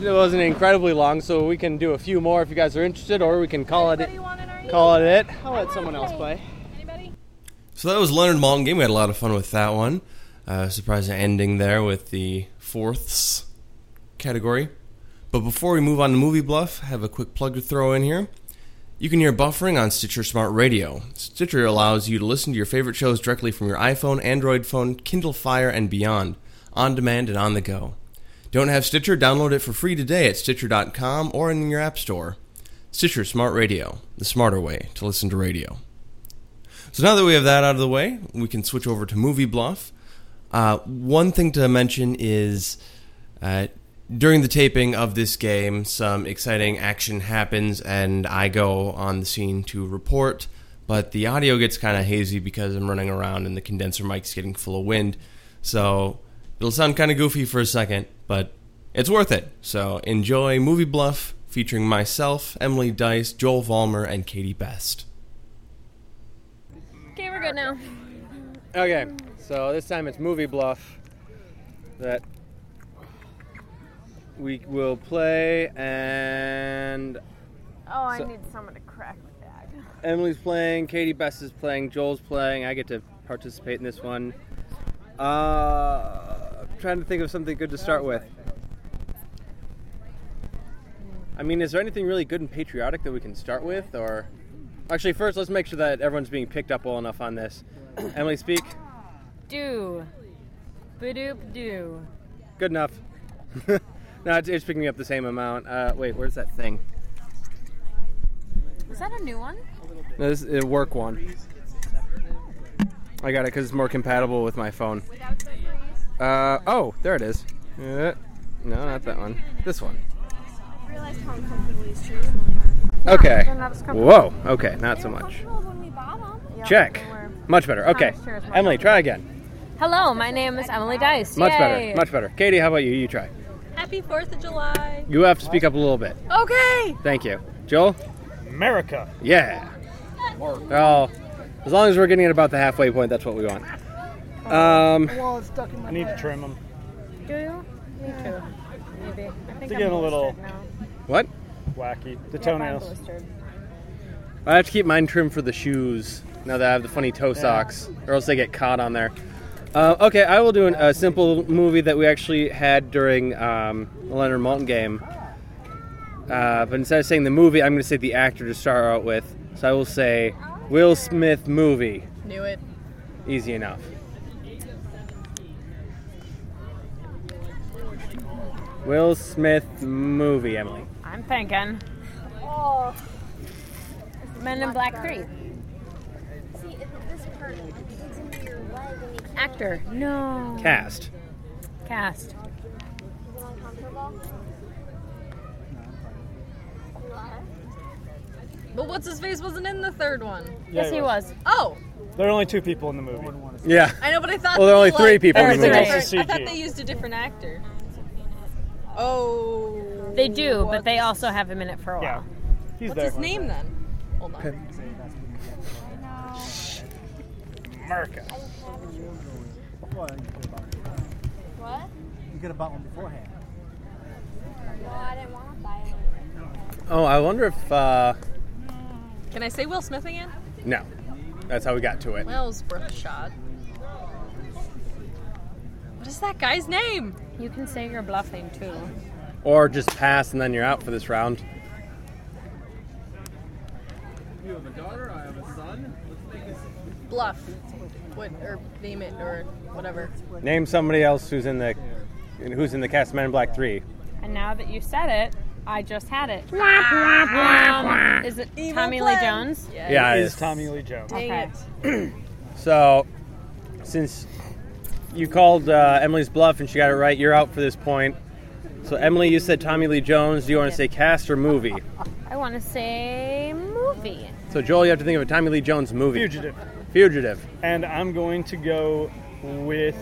[SPEAKER 2] it wasn't incredibly long, so we can do a few more if you guys are interested, or we can call it
[SPEAKER 7] Anybody want it, are you?
[SPEAKER 2] call it it.
[SPEAKER 5] I'll let someone else play.
[SPEAKER 7] Anybody?
[SPEAKER 1] So that was Leonard Maltin game. We had a lot of fun with that one. Uh, surprising ending there with the fourths category. But before we move on to Movie Bluff, I have a quick plug to throw in here. You can hear Buffering on Stitcher Smart Radio. Stitcher allows you to listen to your favorite shows directly from your iPhone, Android phone, Kindle Fire, and beyond, on demand and on the go. Don't have Stitcher? Download it for free today at Stitcher dot com or in your app store. Stitcher Smart Radio, the smarter way to listen to radio. So now that we have that out of the way, we can switch over to Movie Bluff. Uh, one thing to mention is uh, during the taping of this game, some exciting action happens, and I go on the scene to report, but the audio gets kind of hazy because I'm running around and the condenser mic's getting full of wind. So it'll sound kind of goofy for a second, but it's worth it. So enjoy Movie Bluff, featuring myself, Emily Dice, Joel Vollmer, and Katie Best.
[SPEAKER 7] Okay, we're good now.
[SPEAKER 2] Okay, so this time it's Movie Bluff that we will play, and
[SPEAKER 3] Oh, I
[SPEAKER 2] So-
[SPEAKER 3] need someone to crack my bag.
[SPEAKER 2] Emily's playing, Katie Best is playing, Joel's playing. I get to participate in this one. Uh, I'm trying to think of something good to start with. I mean, is there anything really good and patriotic that we can start with, or actually, first let's make sure that everyone's being picked up well enough on this. Emily, speak.
[SPEAKER 3] Do. Badoop do.
[SPEAKER 2] Good enough. No, it's, it's picking me up the same amount. Uh, wait, where's that thing?
[SPEAKER 3] Was that a new one?
[SPEAKER 2] No, this is a work one. I got it because it's more compatible with my phone. Uh, oh, there it is. Uh, no, not that one. This one.
[SPEAKER 6] I realized how uncomfortable these chairs really are.
[SPEAKER 2] Okay.
[SPEAKER 3] they're not as comfortable.
[SPEAKER 2] Whoa. Okay, not so much.
[SPEAKER 6] Comfortable when we bought them.
[SPEAKER 3] Yep,
[SPEAKER 2] Check.
[SPEAKER 3] they were.
[SPEAKER 2] Much better. Okay.
[SPEAKER 3] This chair is much
[SPEAKER 2] Emily,
[SPEAKER 3] better.
[SPEAKER 2] try again.
[SPEAKER 3] Hello, my name is Emily Dice.
[SPEAKER 2] Much
[SPEAKER 3] Yay.
[SPEAKER 2] better. Much better. Katie, how about you? You try.
[SPEAKER 7] Happy fourth of July.
[SPEAKER 2] You have to speak up a little bit.
[SPEAKER 7] Okay.
[SPEAKER 2] Thank you. Joel?
[SPEAKER 5] America.
[SPEAKER 2] Yeah. Well, as long as we're getting at about the halfway point, that's what we want. Um,
[SPEAKER 5] I need to trim them.
[SPEAKER 3] Do you? Me too. Maybe. I think
[SPEAKER 5] To
[SPEAKER 3] I'm
[SPEAKER 5] get a little-
[SPEAKER 3] blistered now.
[SPEAKER 2] what?
[SPEAKER 5] Wacky. The
[SPEAKER 3] Yep, I'm
[SPEAKER 5] toenails.
[SPEAKER 3] blistered.
[SPEAKER 2] I have to keep mine trimmed for the shoes now that I have the funny toe socks, or else they get caught on there. Uh, okay, I will do an, a simple movie that we actually had during um, the Leonard Maltin game. Uh, but instead of saying the movie, I'm going to say the actor to start out with. So I will say Will Smith movie.
[SPEAKER 7] Knew it.
[SPEAKER 2] Easy enough. Will Smith movie, Emily.
[SPEAKER 3] I'm thinking.
[SPEAKER 6] Oh.
[SPEAKER 3] Men in Black three.
[SPEAKER 6] See, if this part digs into your leg and you can't.
[SPEAKER 3] Actor. No.
[SPEAKER 2] Cast.
[SPEAKER 3] Cast.
[SPEAKER 6] Is it uncomfortable? What?
[SPEAKER 7] But what's his face wasn't in the third one.
[SPEAKER 5] Yeah,
[SPEAKER 3] Yes, he was.
[SPEAKER 7] Oh,
[SPEAKER 5] There are only two people in the movie.
[SPEAKER 2] Yeah.
[SPEAKER 7] I know, but I thought.
[SPEAKER 2] Well, there are
[SPEAKER 7] they,
[SPEAKER 2] only three
[SPEAKER 7] like,
[SPEAKER 2] people
[SPEAKER 3] in the
[SPEAKER 7] used a
[SPEAKER 3] movie.
[SPEAKER 7] different-
[SPEAKER 5] It's a
[SPEAKER 7] I thought
[SPEAKER 5] C G.
[SPEAKER 7] they used a different actor. Oh.
[SPEAKER 3] They do, but they also have him in it for a
[SPEAKER 5] Yeah.
[SPEAKER 3] while.
[SPEAKER 5] He's
[SPEAKER 7] What's
[SPEAKER 5] there.
[SPEAKER 7] his name then? Hold on.
[SPEAKER 5] America.
[SPEAKER 6] What?
[SPEAKER 8] You could have bought one beforehand.
[SPEAKER 6] No, I didn't want to buy it.
[SPEAKER 2] Oh, I wonder if, uh,
[SPEAKER 7] Can I say Will Smith again?
[SPEAKER 2] no. That's how we got to it.
[SPEAKER 7] Well, it was worth a shot. What is that guy's name?
[SPEAKER 3] You can say you're bluffing too.
[SPEAKER 2] Or just pass and then you're out for this round.
[SPEAKER 1] You have a daughter, I have a son. Let's make this.
[SPEAKER 7] Bluff. What, or name it, or whatever.
[SPEAKER 2] Name somebody else who's in the who's in the cast of Men in Black three.
[SPEAKER 3] And now that you said it, I just had it. Um, is it
[SPEAKER 7] Evil
[SPEAKER 3] Tommy Lee
[SPEAKER 7] plan.
[SPEAKER 3] Jones?
[SPEAKER 7] Yeah.
[SPEAKER 2] Yeah,
[SPEAKER 5] It
[SPEAKER 2] it
[SPEAKER 5] is
[SPEAKER 2] is.
[SPEAKER 5] Tommy Lee Jones.
[SPEAKER 7] Dang
[SPEAKER 3] Okay.
[SPEAKER 7] it.
[SPEAKER 2] So, since you called uh, Emily's bluff and she got it right, you're out for this point. So, Emily, you said Tommy Lee Jones. Do you want to say cast or movie?
[SPEAKER 3] I want to say movie.
[SPEAKER 2] So, Joel, you have to think of a Tommy Lee Jones movie.
[SPEAKER 5] Fugitive.
[SPEAKER 2] Fugitive.
[SPEAKER 5] And I'm going to go with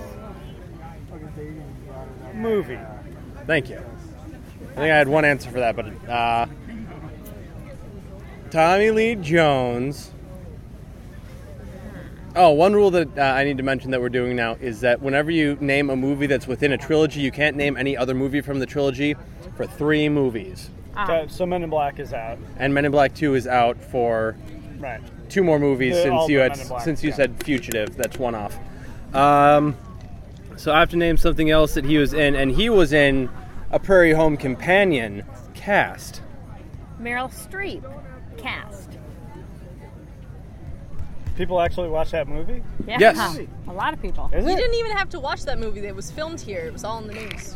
[SPEAKER 5] movie.
[SPEAKER 2] Thank you. I think I had one answer for that, but uh, Tommy Lee Jones. Oh, one rule that uh, I need to mention that we're doing now is that whenever you name a movie that's within a trilogy, you can't name any other movie from the trilogy for three movies.
[SPEAKER 8] Okay, so Men in Black is out.
[SPEAKER 2] And Men in Black two is out for
[SPEAKER 8] Right.
[SPEAKER 2] two more movies
[SPEAKER 8] Yeah, all
[SPEAKER 2] since you
[SPEAKER 8] but
[SPEAKER 2] had
[SPEAKER 8] Men in Black,
[SPEAKER 2] since you
[SPEAKER 8] yeah.
[SPEAKER 2] said Fugitive. That's one off. Um, so I have to name something else that he was in, and he was in A Prairie Home Companion cast.
[SPEAKER 3] Meryl Streep cast.
[SPEAKER 8] People actually watch that movie?
[SPEAKER 3] Yeah,
[SPEAKER 2] Yes.
[SPEAKER 3] a lot of people.
[SPEAKER 8] Is
[SPEAKER 7] You
[SPEAKER 8] it?
[SPEAKER 7] didn't even have to watch that movie. It was filmed here. It was all in the news.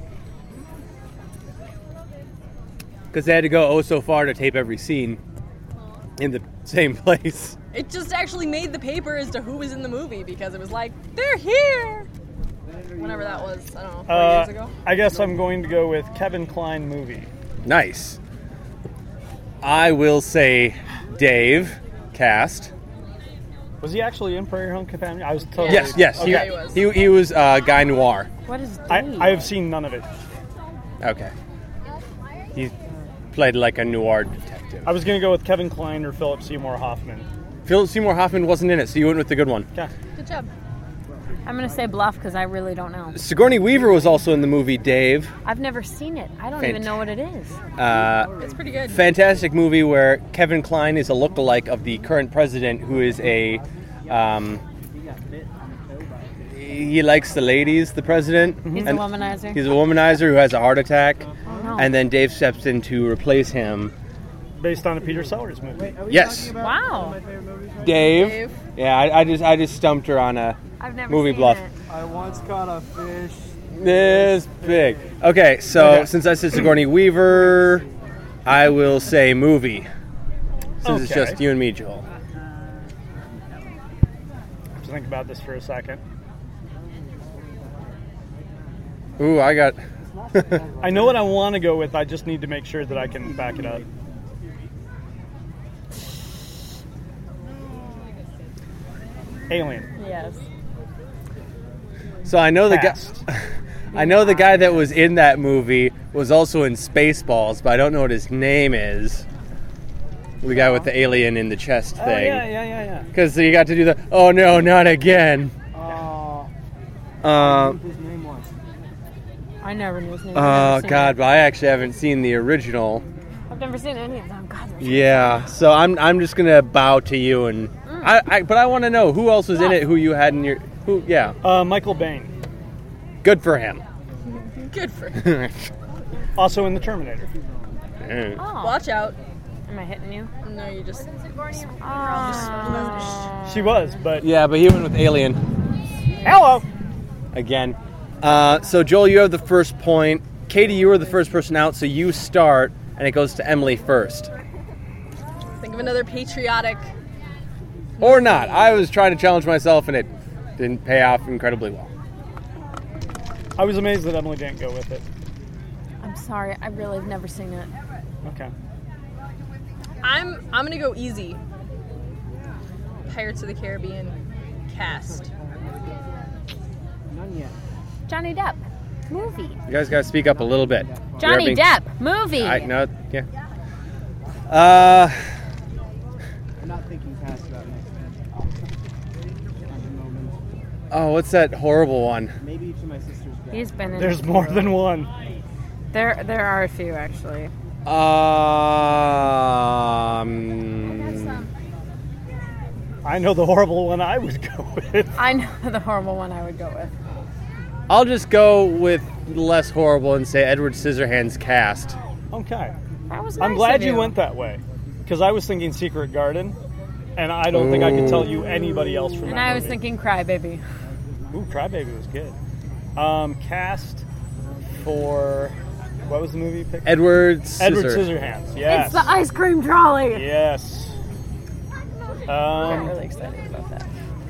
[SPEAKER 2] Because they had to go oh so far to tape every scene in the same place.
[SPEAKER 7] It just actually made the paper as to who was in the movie because it was like, they're here! Whenever that was, I don't know, four
[SPEAKER 8] Uh,
[SPEAKER 7] years ago?
[SPEAKER 8] I guess I'm going to go with Kevin Kline movie.
[SPEAKER 2] Nice. I will say Dave cast.
[SPEAKER 8] Was he actually in Prairie Home Companion? I was totally...
[SPEAKER 2] Yes, yes.
[SPEAKER 8] Okay.
[SPEAKER 7] Yeah, he was.
[SPEAKER 2] He, he was uh, Guy Noir.
[SPEAKER 3] What is
[SPEAKER 8] I,
[SPEAKER 3] Dave?
[SPEAKER 8] I have seen none of it.
[SPEAKER 2] Okay. He played like a noir detective.
[SPEAKER 8] I was going to go with Kevin Kline or Philip Seymour Hoffman.
[SPEAKER 2] Philip Seymour Hoffman wasn't in it, so you went with the good one.
[SPEAKER 8] Okay.
[SPEAKER 7] Good job.
[SPEAKER 3] I'm going to say bluff because I really don't know.
[SPEAKER 2] Sigourney Weaver was also in the movie Dave.
[SPEAKER 3] I've never seen it. I don't
[SPEAKER 2] Fant-
[SPEAKER 3] even know what it is.
[SPEAKER 2] Uh,
[SPEAKER 7] It's pretty good.
[SPEAKER 2] fantastic movie where Kevin Kline is a lookalike of the current president, who is a um, he likes the ladies, the president.
[SPEAKER 3] He's a
[SPEAKER 2] And
[SPEAKER 3] womanizer.
[SPEAKER 2] He's a womanizer who has a heart attack,
[SPEAKER 3] Oh, no.
[SPEAKER 2] and then Dave steps in to replace him.
[SPEAKER 8] Based on a Peter Sellers movie.
[SPEAKER 2] Yes,
[SPEAKER 3] Wow.
[SPEAKER 2] Dave.
[SPEAKER 7] Dave.
[SPEAKER 2] Yeah, I, I just I just stumped her on a
[SPEAKER 3] I've never
[SPEAKER 2] movie
[SPEAKER 3] seen
[SPEAKER 2] bluff.
[SPEAKER 3] it.
[SPEAKER 9] I once caught a fish.
[SPEAKER 2] This big. Okay, so
[SPEAKER 8] Okay.
[SPEAKER 2] since I said Sigourney Weaver, I will say movie. Since it's
[SPEAKER 8] Okay.
[SPEAKER 2] just you and me, Joel.
[SPEAKER 8] Just think about this for a second.
[SPEAKER 2] Ooh, I got.
[SPEAKER 8] I know what I want to go with. I just need to make sure that I can back it up. Alien.
[SPEAKER 3] Yes.
[SPEAKER 2] So I know the guy.
[SPEAKER 8] Cast.
[SPEAKER 2] I know the guy that was in that movie was also in Spaceballs, but I don't know what his name is. The guy with the alien in the chest
[SPEAKER 8] Oh,
[SPEAKER 2] thing.
[SPEAKER 8] yeah, yeah, yeah, yeah.
[SPEAKER 2] Because you got to do the. Oh no, not again.
[SPEAKER 9] Oh,
[SPEAKER 2] Uh,
[SPEAKER 9] his name was.
[SPEAKER 3] I never knew his name. I've never
[SPEAKER 2] oh
[SPEAKER 3] seen
[SPEAKER 2] God,
[SPEAKER 3] it.
[SPEAKER 2] but I actually haven't seen the original.
[SPEAKER 3] I've never seen any of them. God, they're so
[SPEAKER 2] Yeah, so I'm I'm just gonna bow to you and I, I but I want to know who else was in it, who you had in your who. Yeah,
[SPEAKER 8] Uh, Michael Bain.
[SPEAKER 2] good for him.
[SPEAKER 7] Good for him.
[SPEAKER 8] Also in The Terminator.
[SPEAKER 2] Mm.
[SPEAKER 3] Oh.
[SPEAKER 7] Watch out.
[SPEAKER 3] Am I hitting you?
[SPEAKER 7] No, you just...
[SPEAKER 3] Oh.
[SPEAKER 8] She was, but...
[SPEAKER 2] Yeah, but he went with Alien
[SPEAKER 8] Hello!
[SPEAKER 2] again. Uh, so Joel, you have the first point. Katie, you were the first person out, so you start, and it goes to Emily first,
[SPEAKER 7] Think of another patriotic...
[SPEAKER 2] or not. I was trying to challenge myself, and it didn't pay off incredibly well.
[SPEAKER 8] I was amazed that Emily didn't go with it.
[SPEAKER 3] I'm sorry. I really have never seen it.
[SPEAKER 8] Okay.
[SPEAKER 7] I'm I'm gonna go easy. Pirates of the Caribbean cast.
[SPEAKER 9] None yet.
[SPEAKER 3] Johnny Depp. Movie.
[SPEAKER 2] You guys gotta speak up a little bit.
[SPEAKER 3] Johnny
[SPEAKER 2] You're being-
[SPEAKER 3] Depp. Movie.
[SPEAKER 2] I no, yeah. Uh,
[SPEAKER 9] I'm not thinking past about next man. At the moment.
[SPEAKER 2] oh, what's that horrible one?
[SPEAKER 9] Maybe to my sister's grave.
[SPEAKER 3] He's been in.
[SPEAKER 8] There's more than one.
[SPEAKER 3] There, there are a few actually.
[SPEAKER 2] Um,
[SPEAKER 8] I know the horrible one I would go with.
[SPEAKER 3] I know the horrible one I would go with.
[SPEAKER 2] I'll just go with less horrible and say Edward Scissorhands cast.
[SPEAKER 8] Okay.
[SPEAKER 3] That was.
[SPEAKER 8] I'm
[SPEAKER 3] nice
[SPEAKER 8] glad
[SPEAKER 3] of
[SPEAKER 8] you
[SPEAKER 3] you
[SPEAKER 8] went that way. Because I was thinking Secret Garden, and I don't think I could tell you anybody else from
[SPEAKER 3] And
[SPEAKER 8] that
[SPEAKER 3] I was
[SPEAKER 8] movie.
[SPEAKER 3] thinking Crybaby.
[SPEAKER 8] Ooh, Crybaby was good. Um, cast for... What was the movie you picked?
[SPEAKER 2] Edward Scissor.
[SPEAKER 8] Edward Scissorhands, yes.
[SPEAKER 3] It's the ice cream trolley.
[SPEAKER 8] Yes.
[SPEAKER 3] I'm
[SPEAKER 8] Um,
[SPEAKER 3] really excited about that.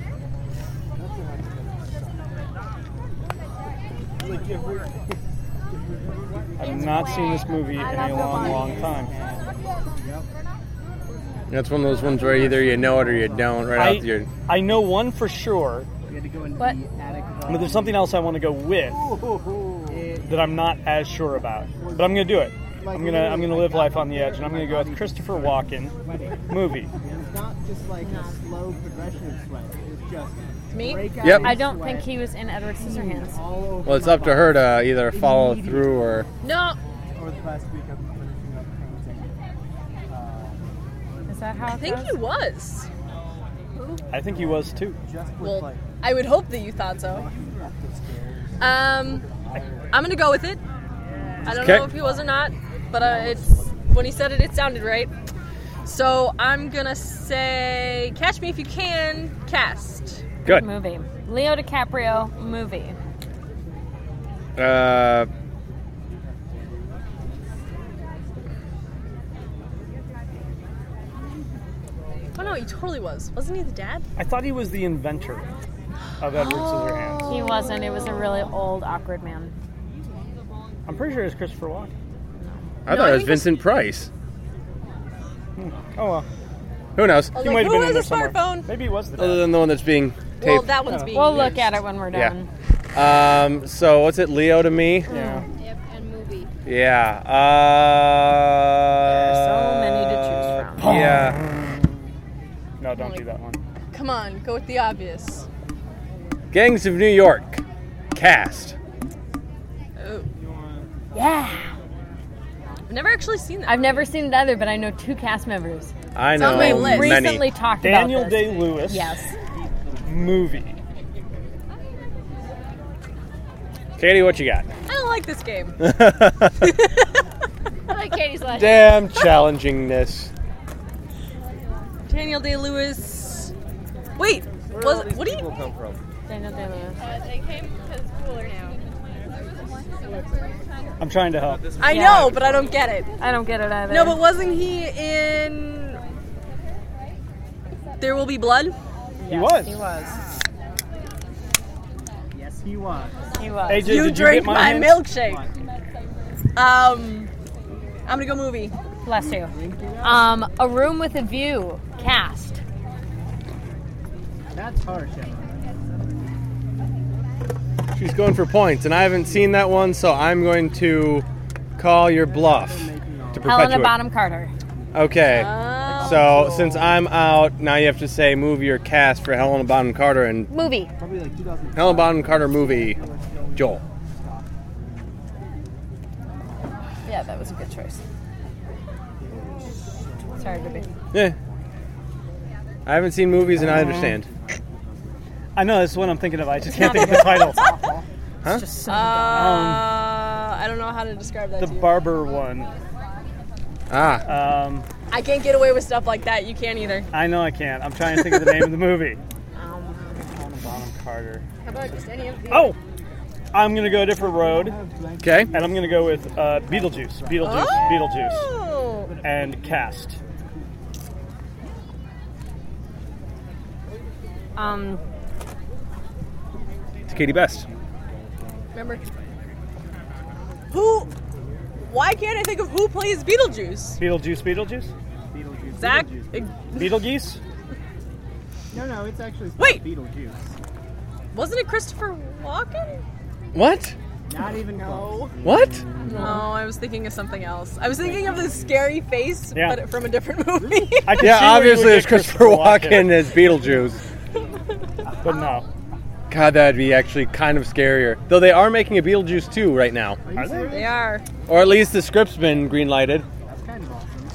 [SPEAKER 8] I've not seen this movie in a long, long time.
[SPEAKER 2] That's one of those ones where either you know it or you don't. Right
[SPEAKER 8] I,
[SPEAKER 2] out your.
[SPEAKER 8] I know one for sure,
[SPEAKER 9] We had to go in
[SPEAKER 3] But-
[SPEAKER 9] the attic.
[SPEAKER 8] but there's something else I want to go with that I'm not as sure about. But I'm going to do it. I'm gonna I'm gonna live life on the edge, and I'm gonna go with Christopher Walken movie.
[SPEAKER 9] It's not just like a slow progression of sweat. It's
[SPEAKER 7] Me?
[SPEAKER 2] Yep.
[SPEAKER 3] I don't think he was in Edward Scissorhands.
[SPEAKER 2] Well, it's up to her to either follow through or.
[SPEAKER 7] No.
[SPEAKER 9] Over the past week, I've been finishing up painting. Uh,
[SPEAKER 3] Is that how
[SPEAKER 7] I
[SPEAKER 3] it
[SPEAKER 7] think
[SPEAKER 3] goes?
[SPEAKER 7] he was.
[SPEAKER 8] I think he was too.
[SPEAKER 9] just with
[SPEAKER 7] Well,
[SPEAKER 9] like
[SPEAKER 7] I would hope that you thought so. Um, I'm gonna go with it. I don't
[SPEAKER 2] Okay.
[SPEAKER 7] know if he was or not, but uh, it's when he said it, it sounded right. So I'm gonna say, "Catch Me If You Can." Cast.
[SPEAKER 2] Good.
[SPEAKER 3] Movie. Leo DiCaprio movie.
[SPEAKER 2] Uh,
[SPEAKER 7] Oh no, he totally was. Wasn't he the dad?
[SPEAKER 8] I thought he was the inventor of Edward Scissorhands.
[SPEAKER 3] He wasn't. It was a really old, awkward man.
[SPEAKER 8] I'm pretty sure it's Christopher Walken.
[SPEAKER 2] I
[SPEAKER 7] No,
[SPEAKER 2] thought
[SPEAKER 7] I
[SPEAKER 2] it was
[SPEAKER 7] think
[SPEAKER 2] Vincent Price.
[SPEAKER 8] Oh well,
[SPEAKER 2] Who knows?
[SPEAKER 7] I was
[SPEAKER 8] he
[SPEAKER 7] like,
[SPEAKER 8] might have
[SPEAKER 7] who
[SPEAKER 8] been in
[SPEAKER 7] has
[SPEAKER 8] there
[SPEAKER 7] a
[SPEAKER 8] somewhere.
[SPEAKER 7] smartphone?
[SPEAKER 8] Maybe he was the
[SPEAKER 2] Other
[SPEAKER 8] dad.
[SPEAKER 2] than the one that's being taped.
[SPEAKER 7] Well, that one's being.
[SPEAKER 3] We'll look
[SPEAKER 7] used.
[SPEAKER 3] at it when we're
[SPEAKER 2] Yeah.
[SPEAKER 3] done.
[SPEAKER 2] Um, so what's it, Leo to me?
[SPEAKER 8] Yeah.
[SPEAKER 3] Yep, and movie.
[SPEAKER 2] Yeah. Uh,
[SPEAKER 3] There are so many to choose from.
[SPEAKER 2] Yeah.
[SPEAKER 8] No, don't do that one.
[SPEAKER 7] Come on, go with the obvious.
[SPEAKER 2] Gangs of New York. Cast.
[SPEAKER 7] Oh,
[SPEAKER 3] Yeah.
[SPEAKER 7] I've never actually seen that.
[SPEAKER 3] I've never seen it either, but I know two cast members.
[SPEAKER 2] I
[SPEAKER 7] It's
[SPEAKER 2] know
[SPEAKER 7] on my list.
[SPEAKER 2] many.
[SPEAKER 3] Recently talked
[SPEAKER 8] Daniel
[SPEAKER 3] about this.
[SPEAKER 8] Day-Lewis.
[SPEAKER 3] Yes.
[SPEAKER 8] Movie.
[SPEAKER 2] Katie, what you got?
[SPEAKER 7] I don't like this game.
[SPEAKER 3] I like Katie's last.
[SPEAKER 2] Damn challengingness.
[SPEAKER 7] Daniel Day-Lewis. Wait, was what do you?
[SPEAKER 2] come from?
[SPEAKER 3] Daniel Day-Lewis.
[SPEAKER 6] Uh, they came because it's cooler now.
[SPEAKER 8] I'm trying to help.
[SPEAKER 7] I
[SPEAKER 3] Yeah.
[SPEAKER 7] know, but I don't get it.
[SPEAKER 3] I don't get it either.
[SPEAKER 7] No, but wasn't he in There Will Be Blood?
[SPEAKER 8] He was.
[SPEAKER 3] he was.
[SPEAKER 9] yes, he was.
[SPEAKER 3] He was.
[SPEAKER 8] A J,
[SPEAKER 7] You
[SPEAKER 8] did
[SPEAKER 7] drink
[SPEAKER 8] you get my,
[SPEAKER 7] my
[SPEAKER 8] hints?
[SPEAKER 7] milkshake. Um, I'm gonna go movie.
[SPEAKER 3] Bless you. Um, A Room with a View. Cast.
[SPEAKER 9] That's harsh, Emma.
[SPEAKER 2] She's going for points, and I haven't seen that one, so I'm going to call your bluff to
[SPEAKER 3] Helena
[SPEAKER 2] perpetuate.
[SPEAKER 3] Bonham Carter.
[SPEAKER 2] Okay.
[SPEAKER 7] Uh,
[SPEAKER 2] So since I'm out, now you have to say movie or cast for Helena Bonham Carter and
[SPEAKER 3] Movie.
[SPEAKER 9] Probably like two thousand.
[SPEAKER 2] Helena Bonham Carter movie. Joel.
[SPEAKER 3] Yeah, that was a good choice. Sorry, baby.
[SPEAKER 2] Yeah. I haven't seen movies, and I understand.
[SPEAKER 8] I know that's what I'm thinking of. I just can't think of the title.
[SPEAKER 2] Huh?
[SPEAKER 3] Just so
[SPEAKER 7] uh, I don't know how to describe that
[SPEAKER 8] The
[SPEAKER 7] to you.
[SPEAKER 8] Barber one.
[SPEAKER 2] Ah.
[SPEAKER 8] Um,
[SPEAKER 7] I can't get away with stuff like that. You can't either.
[SPEAKER 8] I know I can't. I'm trying to think of the name of the movie.
[SPEAKER 3] Um,
[SPEAKER 8] Helena Bonham Carter.
[SPEAKER 7] How about just any of the?
[SPEAKER 8] Oh! I'm going to go a different road,
[SPEAKER 2] Okay.
[SPEAKER 8] and I'm going to go with uh, Beetlejuice. Beetlejuice. Beetlejuice.
[SPEAKER 7] Oh.
[SPEAKER 8] And cast.
[SPEAKER 3] um,
[SPEAKER 2] It's Katie Best.
[SPEAKER 7] Remember? Who? Why can't I think of who plays Beetlejuice?
[SPEAKER 8] Beetlejuice, Beetlejuice?
[SPEAKER 9] Beetlejuice.
[SPEAKER 7] Zach?
[SPEAKER 9] Beetlejuice.
[SPEAKER 8] Beetlegeese?
[SPEAKER 9] No, no, it's actually
[SPEAKER 7] Wait.
[SPEAKER 9] Beetlejuice.
[SPEAKER 7] Wasn't it Christopher Walken?
[SPEAKER 2] What?
[SPEAKER 9] Not even close.
[SPEAKER 2] What?
[SPEAKER 7] No, I was thinking of something else. I was thinking of the scary face,
[SPEAKER 8] Yeah.
[SPEAKER 7] but from a different movie.
[SPEAKER 8] I can
[SPEAKER 2] Yeah,
[SPEAKER 8] see where you
[SPEAKER 2] obviously
[SPEAKER 8] would
[SPEAKER 2] it's
[SPEAKER 8] get
[SPEAKER 2] Christopher Walken as Beetlejuice.
[SPEAKER 8] But no.
[SPEAKER 2] God, that'd be actually kind of scarier. Though they are making a Beetlejuice two right now.
[SPEAKER 8] Are they?
[SPEAKER 7] They are.
[SPEAKER 2] Or at least the script's been green-lighted.
[SPEAKER 9] That's kind of awesome.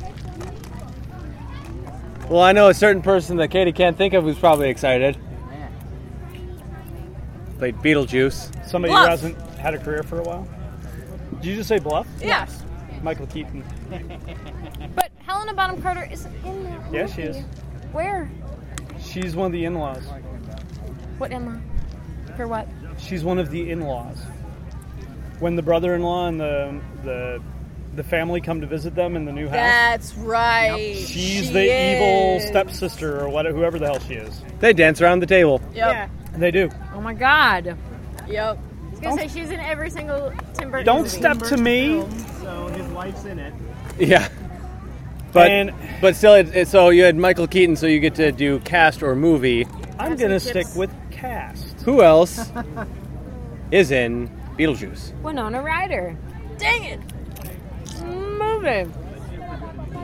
[SPEAKER 2] Well, I know a certain person that Katie can't think of who's probably excited.
[SPEAKER 9] Man.
[SPEAKER 2] Played Beetlejuice.
[SPEAKER 8] Somebody
[SPEAKER 7] Bluff.
[SPEAKER 8] who hasn't had a career for a while? Did you just say Bluff?
[SPEAKER 7] Yeah.
[SPEAKER 8] Michael Keaton.
[SPEAKER 3] but Helena Bonham Carter isn't in there.
[SPEAKER 8] Yeah, she is.
[SPEAKER 3] Where?
[SPEAKER 8] She's one of the in-laws.
[SPEAKER 3] What Emma? For what?
[SPEAKER 8] She's one of the in-laws. When the brother-in-law and the the the family come to visit them in the new house,
[SPEAKER 7] That's right.
[SPEAKER 8] she's
[SPEAKER 7] She
[SPEAKER 8] the evil
[SPEAKER 7] is.
[SPEAKER 8] stepsister or whatever, whoever the hell she is.
[SPEAKER 2] They dance around the table.
[SPEAKER 7] Yep.
[SPEAKER 8] They do.
[SPEAKER 3] Oh my God.
[SPEAKER 7] Yep.
[SPEAKER 6] I was gonna say she's in every single Tim Burton
[SPEAKER 8] Don't
[SPEAKER 6] movie.
[SPEAKER 8] step to me.
[SPEAKER 9] So his wife's in it.
[SPEAKER 2] Yeah. But
[SPEAKER 8] And-
[SPEAKER 2] but still, it, it, so you had Michael Keaton, so you get to do cast or movie.
[SPEAKER 8] I'm gonna stick with cast.
[SPEAKER 2] Who else is in Beetlejuice?
[SPEAKER 3] Winona Ryder.
[SPEAKER 7] Dang it.
[SPEAKER 3] Movie.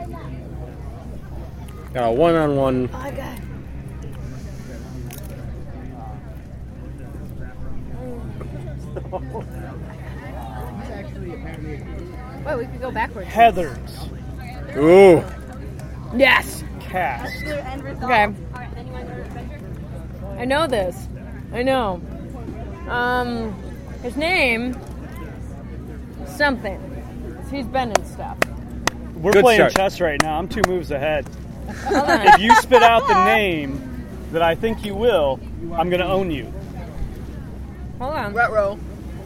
[SPEAKER 2] Got a one-on-one.
[SPEAKER 3] Oh God. Wait, we could go backwards.
[SPEAKER 8] Heathers.
[SPEAKER 2] Ooh.
[SPEAKER 3] Yes.
[SPEAKER 8] Cast.
[SPEAKER 3] Okay. I know this. I know. Um, his name, something. He's been in stuff.
[SPEAKER 8] We're
[SPEAKER 2] Good
[SPEAKER 8] playing
[SPEAKER 2] start.
[SPEAKER 8] chess right now. I'm two moves ahead.
[SPEAKER 3] Hold on.
[SPEAKER 8] If you spit out the name that I think you will, I'm going to own you.
[SPEAKER 3] Hold on.
[SPEAKER 7] Retro.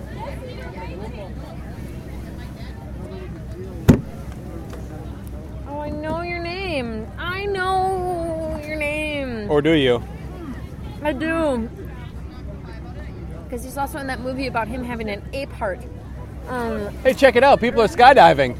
[SPEAKER 3] Oh, I know your name. I know your name.
[SPEAKER 2] Or do you?
[SPEAKER 3] I do. Because he's also in that movie about him having an ape heart. Um,
[SPEAKER 2] Hey, check it out. People are skydiving.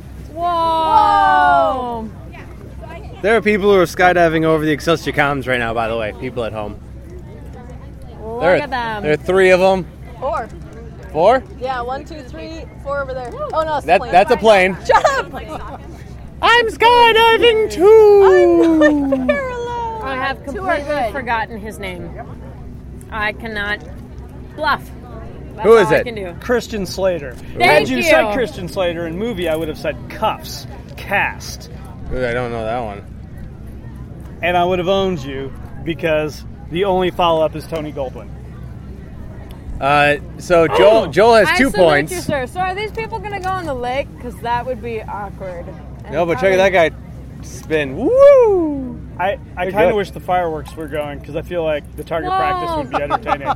[SPEAKER 3] whoa!
[SPEAKER 2] There are people who are skydiving over the Excelsior Commons right now, by the way. People at home.
[SPEAKER 3] Look
[SPEAKER 2] There,
[SPEAKER 3] at them.
[SPEAKER 2] there are three of them.
[SPEAKER 7] Four.
[SPEAKER 2] Four?
[SPEAKER 7] Yeah, one, two, three, four over there. Oh no, it's
[SPEAKER 2] That,
[SPEAKER 7] a plane.
[SPEAKER 2] that's a plane.
[SPEAKER 7] Shut up!
[SPEAKER 2] I'm skydiving too!
[SPEAKER 3] I have completely forgotten his name. I cannot bluff. That's
[SPEAKER 2] Who is
[SPEAKER 3] all I
[SPEAKER 2] it?
[SPEAKER 3] can do.
[SPEAKER 8] Christian Slater.
[SPEAKER 3] Thank
[SPEAKER 8] Had you,
[SPEAKER 3] you.
[SPEAKER 8] said Christian Slater in movie, I would have said Cuffs. Cast.
[SPEAKER 2] Ooh, I don't know that one.
[SPEAKER 8] And I would have owned you because the only follow-up is Tony Goldwyn.
[SPEAKER 2] Uh, so Joel, Joel has
[SPEAKER 3] I
[SPEAKER 2] two
[SPEAKER 3] salute
[SPEAKER 2] points.
[SPEAKER 3] you, sir. So are these people going to go on the lake? Because that would be awkward. And
[SPEAKER 2] No, but check
[SPEAKER 3] probably-
[SPEAKER 2] that guy spin. Woo!
[SPEAKER 8] I, I
[SPEAKER 2] You're
[SPEAKER 8] kind of
[SPEAKER 2] good.
[SPEAKER 8] wish the fireworks were going because I feel like the target
[SPEAKER 3] Whoa.
[SPEAKER 8] practice would be entertaining.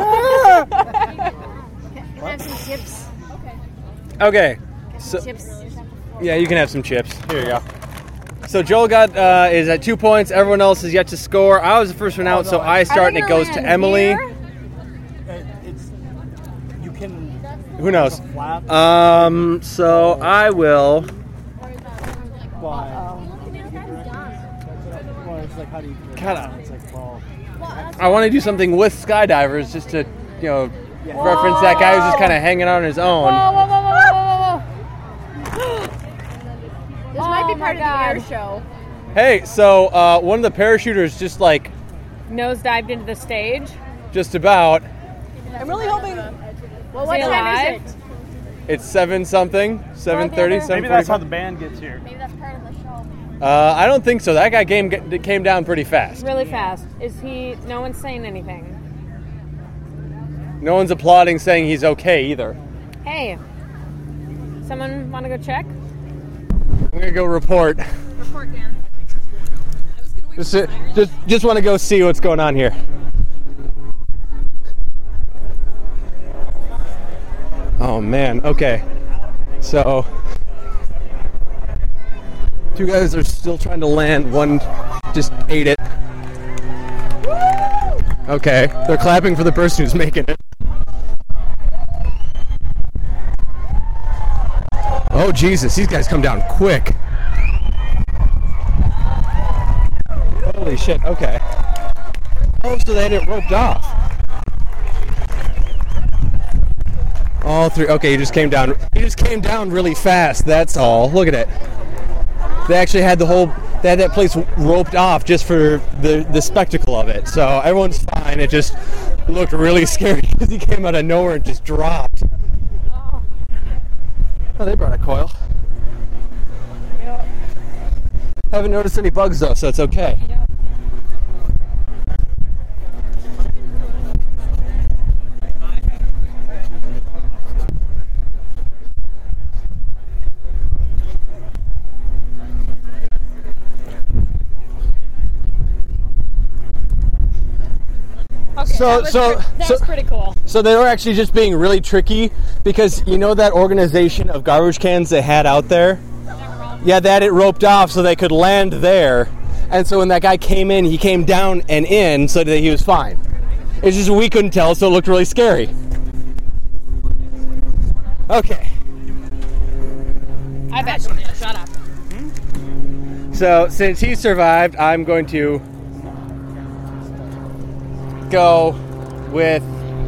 [SPEAKER 6] Can I have some chips?
[SPEAKER 2] Okay. So,
[SPEAKER 6] Chips.
[SPEAKER 2] yeah, you can have some chips. Here you go. So Joel got uh, is at two points. Everyone else is yet to score. I was the first one out, so I
[SPEAKER 3] Are
[SPEAKER 2] start,
[SPEAKER 3] they
[SPEAKER 2] and it
[SPEAKER 3] gonna
[SPEAKER 2] goes to
[SPEAKER 3] land
[SPEAKER 2] Emily.
[SPEAKER 3] here?
[SPEAKER 8] It's you can.
[SPEAKER 2] Who knows?
[SPEAKER 8] Flap.
[SPEAKER 2] Um. So I will.
[SPEAKER 8] Why?
[SPEAKER 9] Well, it's like, how do you do it?
[SPEAKER 2] Kinda.
[SPEAKER 9] It's like, well,
[SPEAKER 2] I want to do something with skydivers, just to you know reference that guy who's just kind of hanging on his own.
[SPEAKER 3] Whoa, whoa, whoa, whoa, whoa, whoa.
[SPEAKER 6] This might be
[SPEAKER 3] Oh
[SPEAKER 6] part
[SPEAKER 3] my
[SPEAKER 6] of the air
[SPEAKER 3] God.
[SPEAKER 6] show.
[SPEAKER 2] Hey, so uh, one of the parachuters just like
[SPEAKER 3] Nose dived into the stage.
[SPEAKER 2] just about.
[SPEAKER 7] I'm really hoping.
[SPEAKER 6] Well,
[SPEAKER 3] Is
[SPEAKER 6] what
[SPEAKER 3] he
[SPEAKER 6] time
[SPEAKER 3] alive?
[SPEAKER 6] is it?
[SPEAKER 2] It's seven something, seven thirty, seven
[SPEAKER 8] Maybe that's how
[SPEAKER 2] forty.
[SPEAKER 8] the band gets here.
[SPEAKER 6] Maybe that's part of the show.
[SPEAKER 2] Uh, I don't think so. That guy came came down pretty fast.
[SPEAKER 3] Really fast. Is he? No one's saying anything.
[SPEAKER 2] No one's applauding, saying he's okay either.
[SPEAKER 3] Hey, someone want to go check?
[SPEAKER 2] I'm gonna go report.
[SPEAKER 7] Report, Dan.
[SPEAKER 2] Just, uh, just, just want to go see what's going on here. Oh man. Okay. So, two guys are still trying to land. One just ate it. Okay. They're clapping for the person who's making it. Oh Jesus! These guys come down quick. Holy shit, okay. Oh, so they had it roped off. All three, okay, he just came down, he just came down really fast, that's all. Look at it. They actually had the whole, they had that place roped off just for the, the spectacle of it. So everyone's fine, it just looked really scary because he came out of nowhere and just dropped. Oh, they brought a coil. Haven't noticed any bugs though, so it's okay.
[SPEAKER 3] Okay,
[SPEAKER 2] So-
[SPEAKER 3] that was,
[SPEAKER 2] so-
[SPEAKER 3] pre- that
[SPEAKER 2] so-
[SPEAKER 3] was pretty cool.
[SPEAKER 2] So they were actually just being really tricky because you know that organization of garbage cans they had out there? Yeah, they had it roped off so they could land there. And so when that guy came in, he came down and in so that he was fine. It's just we couldn't tell, so it looked really scary. Okay.
[SPEAKER 3] I bet you did. Shut up.
[SPEAKER 2] So since he survived, I'm going to go with.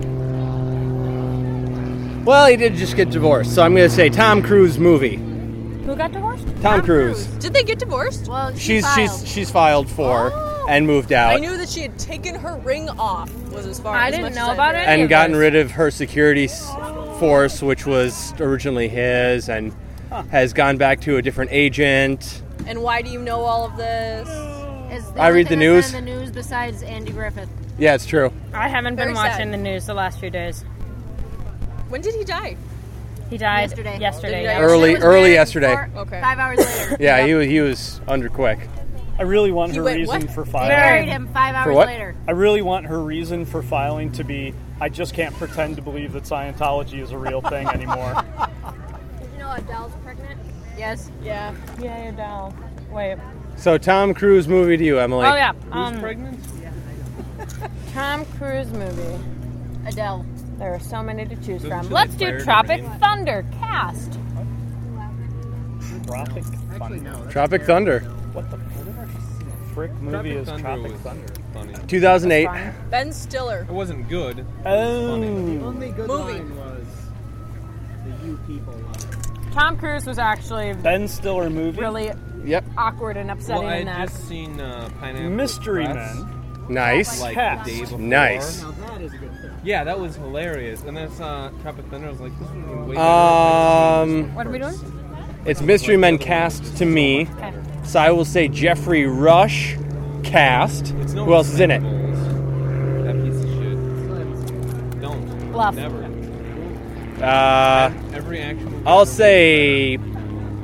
[SPEAKER 2] Well, he did just get divorced, so I'm going to say Tom Cruise movie.
[SPEAKER 3] Who got divorced?
[SPEAKER 2] Tom Cruise.
[SPEAKER 7] Did they get divorced?
[SPEAKER 6] Well, she
[SPEAKER 2] She's
[SPEAKER 6] filed.
[SPEAKER 2] she's she's filed for.
[SPEAKER 3] Oh.
[SPEAKER 2] and moved
[SPEAKER 7] I
[SPEAKER 2] out
[SPEAKER 7] knew that she had taken her ring off. Was as far
[SPEAKER 3] I
[SPEAKER 7] as
[SPEAKER 3] didn't
[SPEAKER 7] much
[SPEAKER 3] know
[SPEAKER 7] as
[SPEAKER 3] about
[SPEAKER 7] I
[SPEAKER 3] it.
[SPEAKER 7] heard.
[SPEAKER 3] Any
[SPEAKER 2] and
[SPEAKER 3] of
[SPEAKER 2] gotten
[SPEAKER 3] this.
[SPEAKER 2] rid of her security s- force, which was originally his, and has gone back to a different agent.
[SPEAKER 7] And why do you know all of this?
[SPEAKER 6] Is
[SPEAKER 2] I
[SPEAKER 6] only
[SPEAKER 2] read the
[SPEAKER 6] thing
[SPEAKER 2] news.
[SPEAKER 6] that's been in the news besides Andy Griffith.
[SPEAKER 2] Yeah, it's true.
[SPEAKER 3] I haven't
[SPEAKER 7] Very
[SPEAKER 3] been
[SPEAKER 7] sad.
[SPEAKER 3] watching the news the last few days.
[SPEAKER 7] When did he die?
[SPEAKER 3] He died
[SPEAKER 6] Yesterday.
[SPEAKER 3] Yesterday.
[SPEAKER 7] Did he
[SPEAKER 3] yeah.
[SPEAKER 7] die
[SPEAKER 2] Early,
[SPEAKER 6] It was
[SPEAKER 2] early
[SPEAKER 6] buried
[SPEAKER 2] yesterday.
[SPEAKER 6] four-
[SPEAKER 7] Okay.
[SPEAKER 6] Five hours later.
[SPEAKER 2] Yeah, he was he was under quick.
[SPEAKER 8] I really want
[SPEAKER 7] He
[SPEAKER 8] her
[SPEAKER 7] went
[SPEAKER 8] reason
[SPEAKER 7] what?
[SPEAKER 8] for
[SPEAKER 6] They
[SPEAKER 8] filing.
[SPEAKER 6] buried him five hours
[SPEAKER 2] what?
[SPEAKER 6] later.
[SPEAKER 8] I really want her reason for filing to be, I just can't pretend to believe that Scientology is a real thing anymore.
[SPEAKER 6] Did you know Adele's pregnant? Yes.
[SPEAKER 7] Yeah.
[SPEAKER 3] Yeah, Adele. Wait.
[SPEAKER 2] So Tom Cruise movie to you, Emily.
[SPEAKER 3] Oh yeah.
[SPEAKER 4] Who's
[SPEAKER 3] Um,
[SPEAKER 4] pregnant?
[SPEAKER 3] Tom Cruise movie.
[SPEAKER 6] Adele.
[SPEAKER 3] There are so many to choose
[SPEAKER 4] Doesn't
[SPEAKER 3] from.
[SPEAKER 4] she,
[SPEAKER 3] Let's
[SPEAKER 4] like,
[SPEAKER 3] do
[SPEAKER 4] fire
[SPEAKER 3] Tropic
[SPEAKER 4] everything?
[SPEAKER 3] Thunder cast.
[SPEAKER 8] Tropic
[SPEAKER 9] Actually,
[SPEAKER 8] Thunder.
[SPEAKER 9] no. that's-
[SPEAKER 2] Tropic Thunder,
[SPEAKER 8] What the frick movie is Tropic
[SPEAKER 4] was
[SPEAKER 8] Thunder?
[SPEAKER 4] funny.
[SPEAKER 2] two thousand eight.
[SPEAKER 3] Fine.
[SPEAKER 7] Ben Stiller.
[SPEAKER 4] It wasn't good.
[SPEAKER 9] The
[SPEAKER 8] Oh.
[SPEAKER 9] only good
[SPEAKER 7] Movie.
[SPEAKER 9] line was the "you people" line.
[SPEAKER 3] Tom Cruise was actually
[SPEAKER 8] Ben Stiller movie.
[SPEAKER 3] really
[SPEAKER 2] Yep.
[SPEAKER 3] awkward and upsetting
[SPEAKER 4] Well, I
[SPEAKER 3] in
[SPEAKER 4] had
[SPEAKER 3] that.
[SPEAKER 4] just seen uh, Pineapple
[SPEAKER 8] Mystery
[SPEAKER 4] Express,
[SPEAKER 8] Men.
[SPEAKER 2] Nice.
[SPEAKER 4] like
[SPEAKER 8] Cast.
[SPEAKER 4] the day before.
[SPEAKER 2] Nice.
[SPEAKER 9] Now that is a good film.
[SPEAKER 4] Yeah, that was hilarious. And then I saw Tropic Thunder. I was like, this would be way better.
[SPEAKER 2] Um,
[SPEAKER 3] What are we doing?
[SPEAKER 2] it's Mystery Men cast to me,
[SPEAKER 3] Okay.
[SPEAKER 2] so I will say Jeffrey Rush cast.
[SPEAKER 4] It's no
[SPEAKER 2] Who else is in it?
[SPEAKER 4] Expendables. That piece of shit. Don't.
[SPEAKER 3] Bluff.
[SPEAKER 4] Never.
[SPEAKER 2] Uh,
[SPEAKER 4] Every action movie
[SPEAKER 2] I'll
[SPEAKER 4] ever
[SPEAKER 2] say
[SPEAKER 4] made.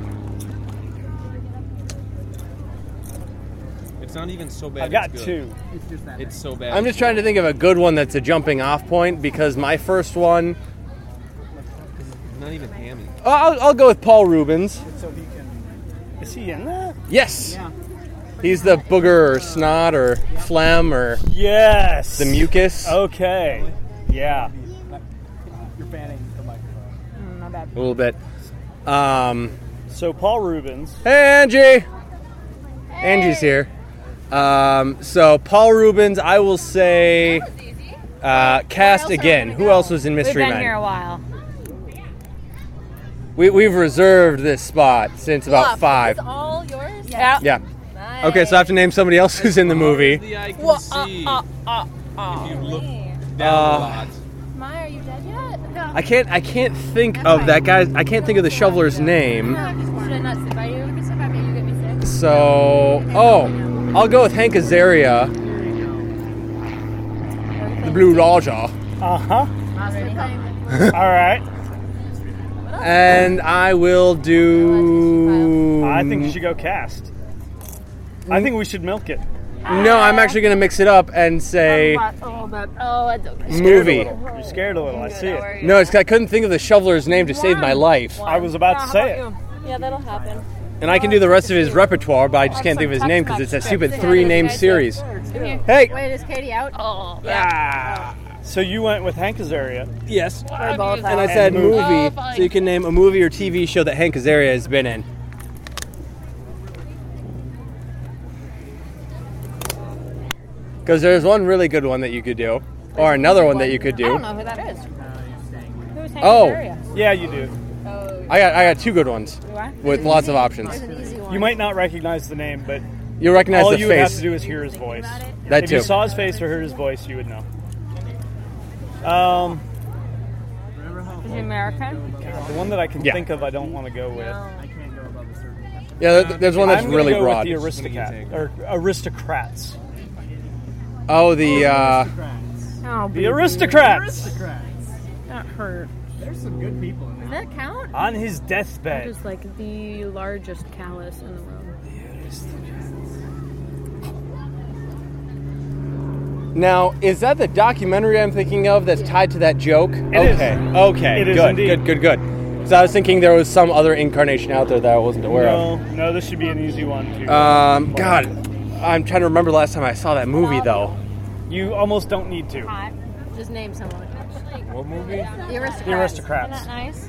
[SPEAKER 4] It's not even so bad.
[SPEAKER 8] I've got
[SPEAKER 4] it's good.
[SPEAKER 8] two.
[SPEAKER 9] It's just that.
[SPEAKER 4] It's so bad.
[SPEAKER 2] I'm just trying to think of a good one that's a jumping off point because my first one,
[SPEAKER 4] It's not even hammy.
[SPEAKER 2] oh, I'll, I'll go with Paul Rubens.
[SPEAKER 8] So he can. Is he in that?
[SPEAKER 2] Yes,
[SPEAKER 9] Yeah.
[SPEAKER 2] he's the booger or snot or phlegm or
[SPEAKER 8] Yes.
[SPEAKER 2] the mucus.
[SPEAKER 8] Okay. Yeah.
[SPEAKER 9] You're fanning the microphone.
[SPEAKER 3] Mm, my bad.
[SPEAKER 2] A little bit. Um,
[SPEAKER 8] So Paul Rubens.
[SPEAKER 2] hey Angie, Angie's here. Um, so Paul Rubens, I will say uh, cast again. Who else was in
[SPEAKER 3] We've
[SPEAKER 2] Mystery
[SPEAKER 3] been
[SPEAKER 2] Men?
[SPEAKER 3] here a while.
[SPEAKER 2] We, we've reserved this spot since about
[SPEAKER 7] Bluff.
[SPEAKER 2] five.
[SPEAKER 7] Is all yours?
[SPEAKER 3] Yeah.
[SPEAKER 2] Yeah.
[SPEAKER 7] Nice.
[SPEAKER 2] Okay, so I have to name somebody else who's in the movie.
[SPEAKER 4] The eye can
[SPEAKER 7] Well, uh,
[SPEAKER 4] see.
[SPEAKER 7] uh, uh, uh.
[SPEAKER 4] If you look down
[SPEAKER 2] Uh,
[SPEAKER 4] a lot.
[SPEAKER 6] Mai, are you dead yet? No.
[SPEAKER 2] I can't. I can't think of that guy. I can't think of the shoveler's name.
[SPEAKER 6] Should I not sit by you? We can sit by me. You get me sick.
[SPEAKER 2] So, oh, I'll go with Hank Azaria, the Blue Raja,
[SPEAKER 8] Uh huh.
[SPEAKER 6] Anything.
[SPEAKER 8] All right.
[SPEAKER 2] and I will do.
[SPEAKER 8] I think you should go cast. I think we should milk it.
[SPEAKER 2] No, I'm actually going to mix it up and say
[SPEAKER 3] Oh, but
[SPEAKER 6] Oh, it's okay.
[SPEAKER 8] Scared
[SPEAKER 2] movie.
[SPEAKER 8] A little. You're scared a little. I see it.
[SPEAKER 2] No, it's 'cause I couldn't think of the shoveler's name to save my life,
[SPEAKER 8] I was about to say it.
[SPEAKER 7] Yeah, that'll happen.
[SPEAKER 2] and I can do the rest of his repertoire, but I just can't think of his name because it's a stupid three-name series. Hey,
[SPEAKER 6] Wait, is Katie out?
[SPEAKER 7] Oh,
[SPEAKER 8] Ah. So you went with Hank Azaria.
[SPEAKER 2] yes,
[SPEAKER 3] we're both
[SPEAKER 2] and I
[SPEAKER 3] out.
[SPEAKER 2] said
[SPEAKER 8] And movie.
[SPEAKER 2] movie, so you can name a movie or T V show that Hank Azaria has been in. Because there's one really good one that you could do, or another one that you could
[SPEAKER 3] I
[SPEAKER 2] do.
[SPEAKER 3] don't know who that is. Who's Hank
[SPEAKER 2] Oh.
[SPEAKER 3] Azaria?
[SPEAKER 8] Yeah, you do.
[SPEAKER 2] I got I got two good ones
[SPEAKER 3] Do I?
[SPEAKER 2] with lots of options.
[SPEAKER 6] It's an easy one.
[SPEAKER 8] You might not recognize the name, but
[SPEAKER 2] You recognize
[SPEAKER 8] all
[SPEAKER 2] the
[SPEAKER 8] you would have to
[SPEAKER 2] face.
[SPEAKER 8] do is hear his voice.
[SPEAKER 2] That
[SPEAKER 8] If
[SPEAKER 2] too.
[SPEAKER 8] you saw his face or heard his voice, you would know. Um,
[SPEAKER 3] Is he American?
[SPEAKER 8] the one that I can
[SPEAKER 2] Yeah.
[SPEAKER 8] think of, I don't want to go with.
[SPEAKER 9] I can't go above a certain.
[SPEAKER 2] Yeah, there- there's one that's
[SPEAKER 8] I'm gonna
[SPEAKER 2] really
[SPEAKER 8] go
[SPEAKER 2] broad.
[SPEAKER 8] With the
[SPEAKER 4] Just gonna get
[SPEAKER 8] aristocrat
[SPEAKER 4] tangled.
[SPEAKER 8] or aristocrats.
[SPEAKER 2] Oh, the uh,
[SPEAKER 3] Oh,
[SPEAKER 8] The aristocrats
[SPEAKER 9] Aristocrats.
[SPEAKER 3] that hurt.
[SPEAKER 9] There's some good people in
[SPEAKER 6] Does
[SPEAKER 9] there.
[SPEAKER 6] that count?
[SPEAKER 8] on his deathbed.
[SPEAKER 3] Just like the largest callus in the room.
[SPEAKER 2] now is that the documentary I'm thinking of that's tied to that joke?
[SPEAKER 8] It is.
[SPEAKER 2] okay, okay,
[SPEAKER 8] It is
[SPEAKER 2] good,
[SPEAKER 8] indeed.
[SPEAKER 2] good, good, good. So I was thinking there was some other incarnation out there that I wasn't aware
[SPEAKER 8] No, no, this should be an easy one too.
[SPEAKER 2] of. Um, God, I'm trying to remember the last time I saw that movie though.
[SPEAKER 8] You almost don't need to.
[SPEAKER 6] Hot. Just name someone.
[SPEAKER 4] What movie?
[SPEAKER 6] The aristocrats.
[SPEAKER 8] The aristocrats.
[SPEAKER 6] Isn't that nice?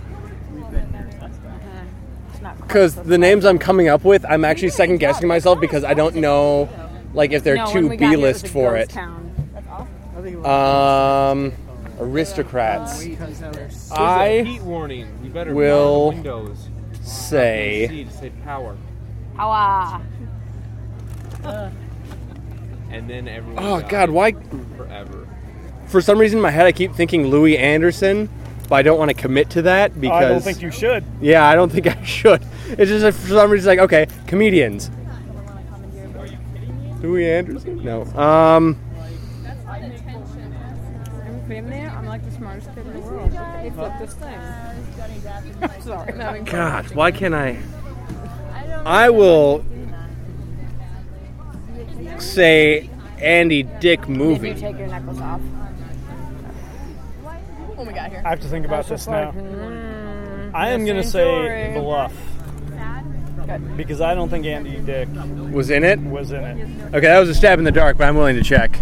[SPEAKER 3] It's not quite
[SPEAKER 2] Because
[SPEAKER 3] so
[SPEAKER 2] the names I'm coming up with, I'm actually second guessing myself because I don't know, like if they're
[SPEAKER 3] No, when
[SPEAKER 2] too
[SPEAKER 3] we got here,
[SPEAKER 2] B-list
[SPEAKER 3] was a
[SPEAKER 2] for
[SPEAKER 3] ghost
[SPEAKER 2] it.
[SPEAKER 3] town.
[SPEAKER 9] I think it was
[SPEAKER 2] Um, aristocrats.
[SPEAKER 9] because there was
[SPEAKER 4] There's a
[SPEAKER 2] I
[SPEAKER 4] heat warning. We better
[SPEAKER 2] will
[SPEAKER 4] bar the windows.
[SPEAKER 2] say
[SPEAKER 4] See to save power.
[SPEAKER 3] How ah.
[SPEAKER 10] and then everyone.
[SPEAKER 2] Oh
[SPEAKER 10] died
[SPEAKER 2] God, why?
[SPEAKER 10] Forever.
[SPEAKER 2] For some reason, in my head, I keep thinking Louis Anderson, but I don't want to commit to that because
[SPEAKER 8] I don't think you should.
[SPEAKER 2] Yeah, I don't think I should. It's just like, for some reason, like okay, comedians. Louis Anderson? No. Um.
[SPEAKER 3] I'm like the smartest kid in the world. They flipped this thing. I'm sorry. I'm having
[SPEAKER 2] God, why can't I? I will say Andy Dick
[SPEAKER 3] Did you
[SPEAKER 2] movie.
[SPEAKER 3] take your necklace off?
[SPEAKER 7] What we got here?
[SPEAKER 8] I have to think about this now.
[SPEAKER 3] Mm,
[SPEAKER 8] I am going to
[SPEAKER 3] same
[SPEAKER 8] say
[SPEAKER 3] story.
[SPEAKER 8] Bluff. Because I don't think Andy Dick
[SPEAKER 2] Was in it?
[SPEAKER 8] was in it.
[SPEAKER 2] Okay, that was a stab in the dark, but I'm willing to check.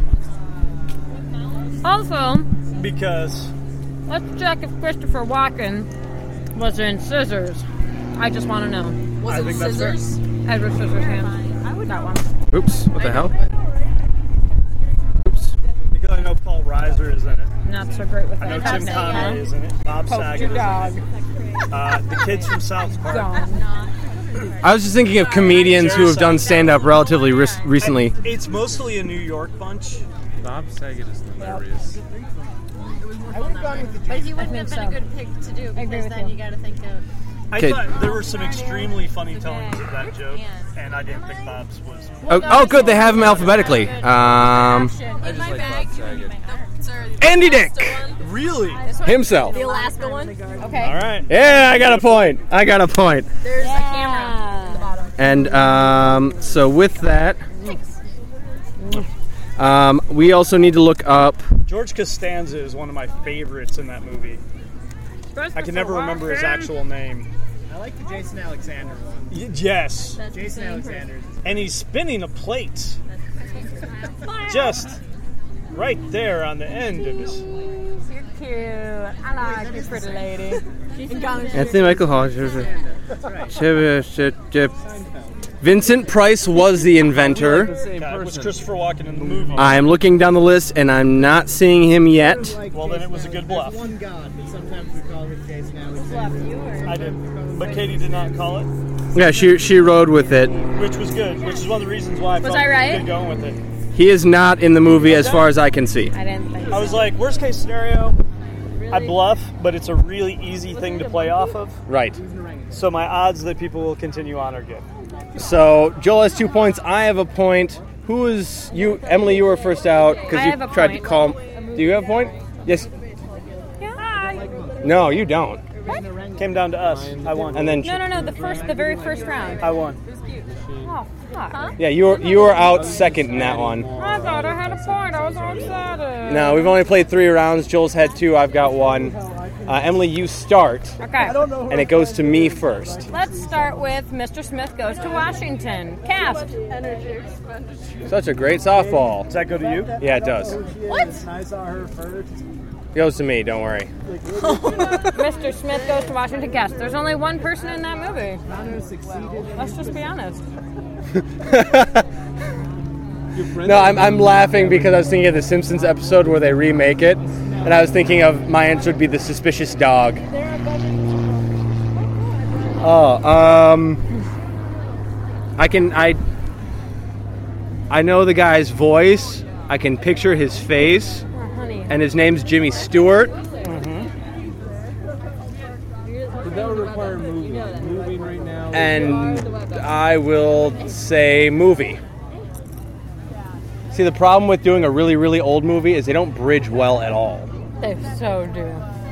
[SPEAKER 3] Also,
[SPEAKER 8] Because
[SPEAKER 3] let's check if Christopher Walken was in Scissors. I just want to know.
[SPEAKER 7] Was
[SPEAKER 8] I
[SPEAKER 7] it
[SPEAKER 8] think that's fair.
[SPEAKER 7] Scissors?
[SPEAKER 3] Edward Scissorhands. That one.
[SPEAKER 2] Oops, what the hell?
[SPEAKER 8] because I know Paul Reiser is in it.
[SPEAKER 3] Not so great with
[SPEAKER 8] I know
[SPEAKER 3] that.
[SPEAKER 8] Tim Conway is in it. Bob
[SPEAKER 3] Poked
[SPEAKER 8] Saget
[SPEAKER 3] your
[SPEAKER 8] is
[SPEAKER 3] dog.
[SPEAKER 8] in it. Uh, the kids from South Park.
[SPEAKER 3] Gone.
[SPEAKER 2] I was just thinking of comedians who have done stand-up relatively re- recently.
[SPEAKER 8] It's mostly a New York bunch.
[SPEAKER 10] Bob Saget is hilarious.
[SPEAKER 6] I would have gone with the But he wouldn't
[SPEAKER 3] I
[SPEAKER 6] have
[SPEAKER 3] think
[SPEAKER 6] been a
[SPEAKER 3] so.
[SPEAKER 6] good pick to do
[SPEAKER 3] agree
[SPEAKER 6] because
[SPEAKER 3] with
[SPEAKER 6] then
[SPEAKER 3] you.
[SPEAKER 6] you got to think of.
[SPEAKER 8] I
[SPEAKER 2] Okay.
[SPEAKER 8] thought there were some extremely funny tellings of that joke, and I didn't think Bob's was.
[SPEAKER 2] Oh, oh good, they have them alphabetically. Um,
[SPEAKER 10] I just like Bob Saget.
[SPEAKER 2] Andy Dick
[SPEAKER 8] Really?
[SPEAKER 2] himself.
[SPEAKER 7] The Alaska one? Okay.
[SPEAKER 8] All right.
[SPEAKER 2] Yeah, I got a point. I got a point.
[SPEAKER 7] There's a camera in the bottom.
[SPEAKER 2] And um, so with that, um, we also need to look up.
[SPEAKER 8] George Costanza is one of my favorites in that movie. I can never remember his actual name.
[SPEAKER 9] I like the Jason Alexander one.
[SPEAKER 8] Y- yes.
[SPEAKER 9] Jason Alexander.
[SPEAKER 8] And he's spinning a plate. Just right there on the end of his.
[SPEAKER 3] You're cute. I like you, pretty lady.
[SPEAKER 2] Anthony Michael Hall. Vincent Price was the inventor.
[SPEAKER 8] That was Christopher Walken in the movie.
[SPEAKER 2] I am looking down the list and I'm not seeing him yet.
[SPEAKER 8] Well, then it was a good bluff.
[SPEAKER 9] One God, but sometimes we call it Jason Alexander.
[SPEAKER 8] I did, but Katie did not call it,
[SPEAKER 2] Yeah, she she rode with it.
[SPEAKER 8] which was good. Which is one of the reasons why I
[SPEAKER 3] Was
[SPEAKER 8] felt
[SPEAKER 3] I right?
[SPEAKER 8] good going with it.
[SPEAKER 2] He is not in the movie as far as I can see.
[SPEAKER 3] I didn't think
[SPEAKER 8] I was like, worst case scenario, I bluff, but it's a really easy thing to play off of.
[SPEAKER 2] Right.
[SPEAKER 8] So my odds that people will continue on are good.
[SPEAKER 2] So Joel has two points. I have a point. Who is you? Emily, you were first out because
[SPEAKER 3] I
[SPEAKER 2] you
[SPEAKER 3] have a
[SPEAKER 2] tried
[SPEAKER 3] point.
[SPEAKER 2] to call. Do you have a point? Yes.
[SPEAKER 3] Hi.
[SPEAKER 2] No, you don't.
[SPEAKER 8] Came down to us. I won.
[SPEAKER 2] And then
[SPEAKER 3] No, no, no. The first, the very first round.
[SPEAKER 8] I won.
[SPEAKER 3] Oh, fuck. Huh?
[SPEAKER 2] yeah, you were you were out second in that one.
[SPEAKER 3] I thought I had a point. I was all excited.
[SPEAKER 2] No, we've only played three rounds. Joel's had two. I've got one. Uh, Emily, you start,
[SPEAKER 3] Okay.
[SPEAKER 2] and it goes to me first.
[SPEAKER 3] Let's start with Mister Smith Goes to Washington. Cast.
[SPEAKER 2] Such a great softball.
[SPEAKER 8] Does that go to you?
[SPEAKER 2] Yeah, it does.
[SPEAKER 3] What?
[SPEAKER 9] I saw her first.
[SPEAKER 2] It goes to me. Don't worry.
[SPEAKER 3] Mister Smith Goes to Washington. Cast. There's only one person in that movie.
[SPEAKER 9] Connor succeeded.
[SPEAKER 3] Let's just be honest.
[SPEAKER 2] No, I'm, I'm laughing because I was thinking of the Simpsons episode where they remake it, and I was thinking of my answer would be the suspicious dog. Oh, um, I can I I know the guy's voice. I can picture his face,
[SPEAKER 3] Oh, honey.
[SPEAKER 2] and his name's Jimmy Stewart.
[SPEAKER 10] But that would require moving. Moving right now.
[SPEAKER 2] And I will say movie. See, the problem with doing a really, really old movie is they don't bridge well at all.
[SPEAKER 3] They so do.
[SPEAKER 6] Do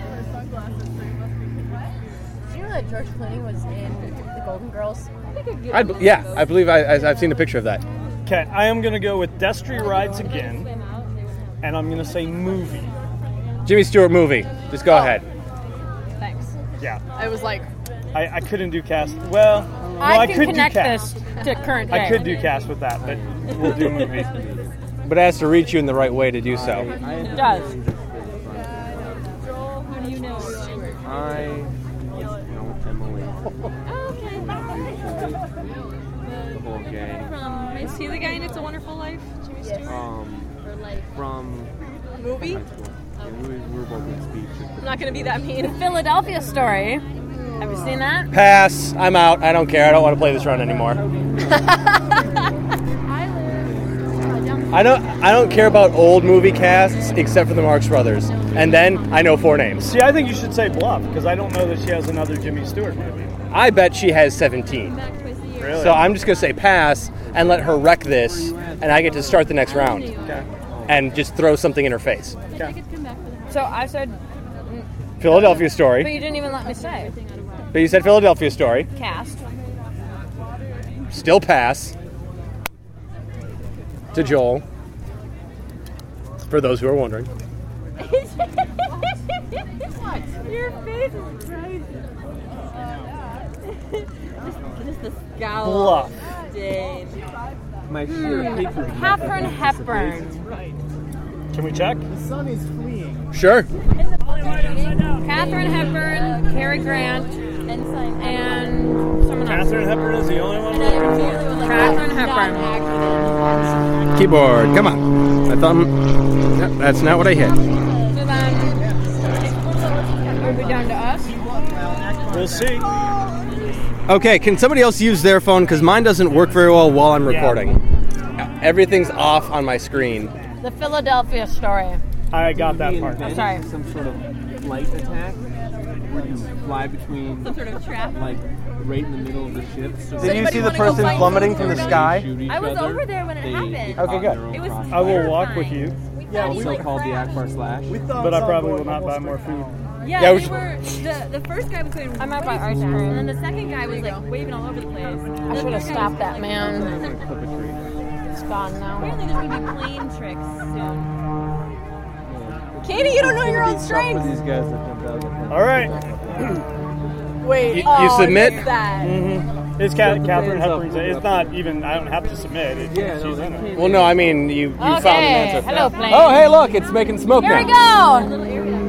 [SPEAKER 6] you know that George Clooney was in The Golden Girls?
[SPEAKER 2] I, yeah, I believe I, I, I've seen a picture of that.
[SPEAKER 8] Okay, I am going to go with Destry Rides Again, and I'm going to say movie.
[SPEAKER 2] Jimmy Stewart movie. Just go ahead.
[SPEAKER 7] Thanks.
[SPEAKER 8] Yeah.
[SPEAKER 7] I was like,
[SPEAKER 8] I, I couldn't do cast. Well, no,
[SPEAKER 3] I
[SPEAKER 8] I,
[SPEAKER 3] can
[SPEAKER 8] could
[SPEAKER 3] connect
[SPEAKER 8] do cast.
[SPEAKER 3] this to current day.
[SPEAKER 8] I could do cast with that, but we'll do movie.
[SPEAKER 2] But it has to reach you in the right way to do so.
[SPEAKER 3] It does.
[SPEAKER 10] I know Emily. The whole gang.
[SPEAKER 7] from, is he the guy in It's a Wonderful Life? Jimmy Stewart?
[SPEAKER 10] Um, from
[SPEAKER 7] Movie?
[SPEAKER 10] high school. Yeah, we, we were both in speech.
[SPEAKER 7] I'm not going to be that mean.
[SPEAKER 3] Philadelphia Story. Have you seen that?
[SPEAKER 2] Pass. I'm out. I don't care. I don't want to play this round anymore. I I don't I don't care about old movie casts except for the Marx Brothers. And then I know four names.
[SPEAKER 8] See, I think you should say Bluff, because I don't know that she has another Jimmy Stewart movie.
[SPEAKER 2] I bet she has seventeen.
[SPEAKER 8] Really?
[SPEAKER 2] So I'm just going to say pass and let her wreck this, and I get to start the next round.
[SPEAKER 8] Okay.
[SPEAKER 2] And just throw something in her face.
[SPEAKER 8] Okay.
[SPEAKER 3] So I said,
[SPEAKER 2] Philadelphia
[SPEAKER 3] but
[SPEAKER 2] Story.
[SPEAKER 3] you didn't even let me say.
[SPEAKER 2] But you said Philadelphia Story.
[SPEAKER 3] Cast.
[SPEAKER 2] Still pass. To Joel. For those who are wondering.
[SPEAKER 7] Your face is crazy. Just the scowl.
[SPEAKER 8] Bluff.
[SPEAKER 7] Dave.
[SPEAKER 10] My sheer hatred.
[SPEAKER 3] Catherine Hepburn.
[SPEAKER 8] Can we check?
[SPEAKER 9] The sun is fleeing.
[SPEAKER 2] Sure.
[SPEAKER 3] Catherine Hepburn, Cary Grant, and someone else.
[SPEAKER 8] Catherine Hepburn is the only one.
[SPEAKER 3] Catherine Hepburn.
[SPEAKER 2] Keyboard, come on. I thought. No, that's not what I hit.
[SPEAKER 3] So then, are we down to us?
[SPEAKER 8] We'll see.
[SPEAKER 2] Okay, can somebody else use their phone? Because mine doesn't work very well while I'm recording. Everything's off on my screen.
[SPEAKER 3] The Philadelphia Story.
[SPEAKER 8] I got that part.
[SPEAKER 3] I'm sorry.
[SPEAKER 10] Some sort of flight attack where you fly between,
[SPEAKER 7] Some sort of trap.
[SPEAKER 10] like, right in the middle of the ship. So
[SPEAKER 2] Did you
[SPEAKER 7] anybody
[SPEAKER 2] see the
[SPEAKER 7] wanna go
[SPEAKER 2] person
[SPEAKER 7] find
[SPEAKER 2] plummeting
[SPEAKER 7] some
[SPEAKER 2] from the
[SPEAKER 7] food?
[SPEAKER 2] sky?
[SPEAKER 10] shoot each
[SPEAKER 7] I was
[SPEAKER 10] other.
[SPEAKER 7] over there when it
[SPEAKER 10] They
[SPEAKER 7] happened.
[SPEAKER 10] get
[SPEAKER 2] Okay,
[SPEAKER 10] caught in
[SPEAKER 2] good.
[SPEAKER 10] their own
[SPEAKER 7] It was
[SPEAKER 10] process.
[SPEAKER 8] I will walk with
[SPEAKER 7] terrifying.
[SPEAKER 8] you,
[SPEAKER 9] Yeah, we
[SPEAKER 10] Also
[SPEAKER 9] like
[SPEAKER 10] called the
[SPEAKER 9] crashed.
[SPEAKER 10] Akbar Slash.
[SPEAKER 9] We thought
[SPEAKER 8] but I
[SPEAKER 9] it was
[SPEAKER 8] probably
[SPEAKER 9] all
[SPEAKER 8] will not
[SPEAKER 9] going
[SPEAKER 8] buy more
[SPEAKER 9] straight.
[SPEAKER 8] food.
[SPEAKER 7] Yeah,
[SPEAKER 2] Yeah,
[SPEAKER 7] they
[SPEAKER 2] we-
[SPEAKER 7] were. The, the first guy was going
[SPEAKER 3] I might
[SPEAKER 7] way
[SPEAKER 3] buy
[SPEAKER 7] too
[SPEAKER 3] ice
[SPEAKER 7] fast,
[SPEAKER 3] cream.
[SPEAKER 7] and then the second guy was like waving all over the place.
[SPEAKER 3] I should have stopped that man.
[SPEAKER 10] Puppetry.
[SPEAKER 3] It's gone now.
[SPEAKER 7] Apparently, there's going to be plane tricks soon. Katie, you don't know your own
[SPEAKER 10] With
[SPEAKER 7] strengths.
[SPEAKER 10] these guys that jumped out of the plane.
[SPEAKER 8] All right.
[SPEAKER 7] Wait,
[SPEAKER 2] You-
[SPEAKER 7] oh,
[SPEAKER 2] you submit?
[SPEAKER 7] I missed that.
[SPEAKER 8] Mm-hmm. It's Ca- Catherine Hepburn's. It's not even. I don't have to submit. It,
[SPEAKER 10] Yeah,
[SPEAKER 8] she's
[SPEAKER 10] no,
[SPEAKER 8] in it.
[SPEAKER 2] Well, no, I mean, you, you found an
[SPEAKER 3] Okay,
[SPEAKER 2] answer.
[SPEAKER 3] hello, plane.
[SPEAKER 2] Oh, hey, look, it's making smoke
[SPEAKER 3] Here we
[SPEAKER 2] now.
[SPEAKER 3] go.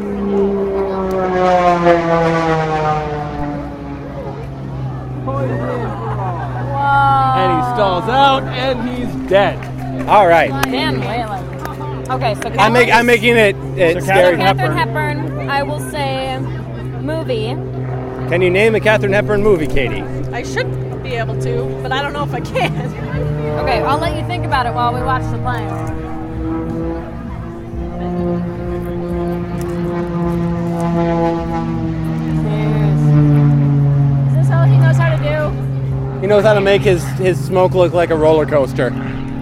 [SPEAKER 3] Whoa.
[SPEAKER 10] And he stalls out, and he's dead.
[SPEAKER 2] All right.
[SPEAKER 3] Dan Whalen. Okay, so
[SPEAKER 2] I'm, make, I'm making it, it
[SPEAKER 8] So
[SPEAKER 2] scary.
[SPEAKER 3] Catherine Hepburn. I will say movie.
[SPEAKER 2] Can you name a Catherine Hepburn movie, Katie?
[SPEAKER 7] I should be able to, but I don't know if I can.
[SPEAKER 3] Okay, I'll let you think about it while we watch the plane. Is this all he knows how to do?
[SPEAKER 2] He knows how to make his, his smoke look like a roller coaster.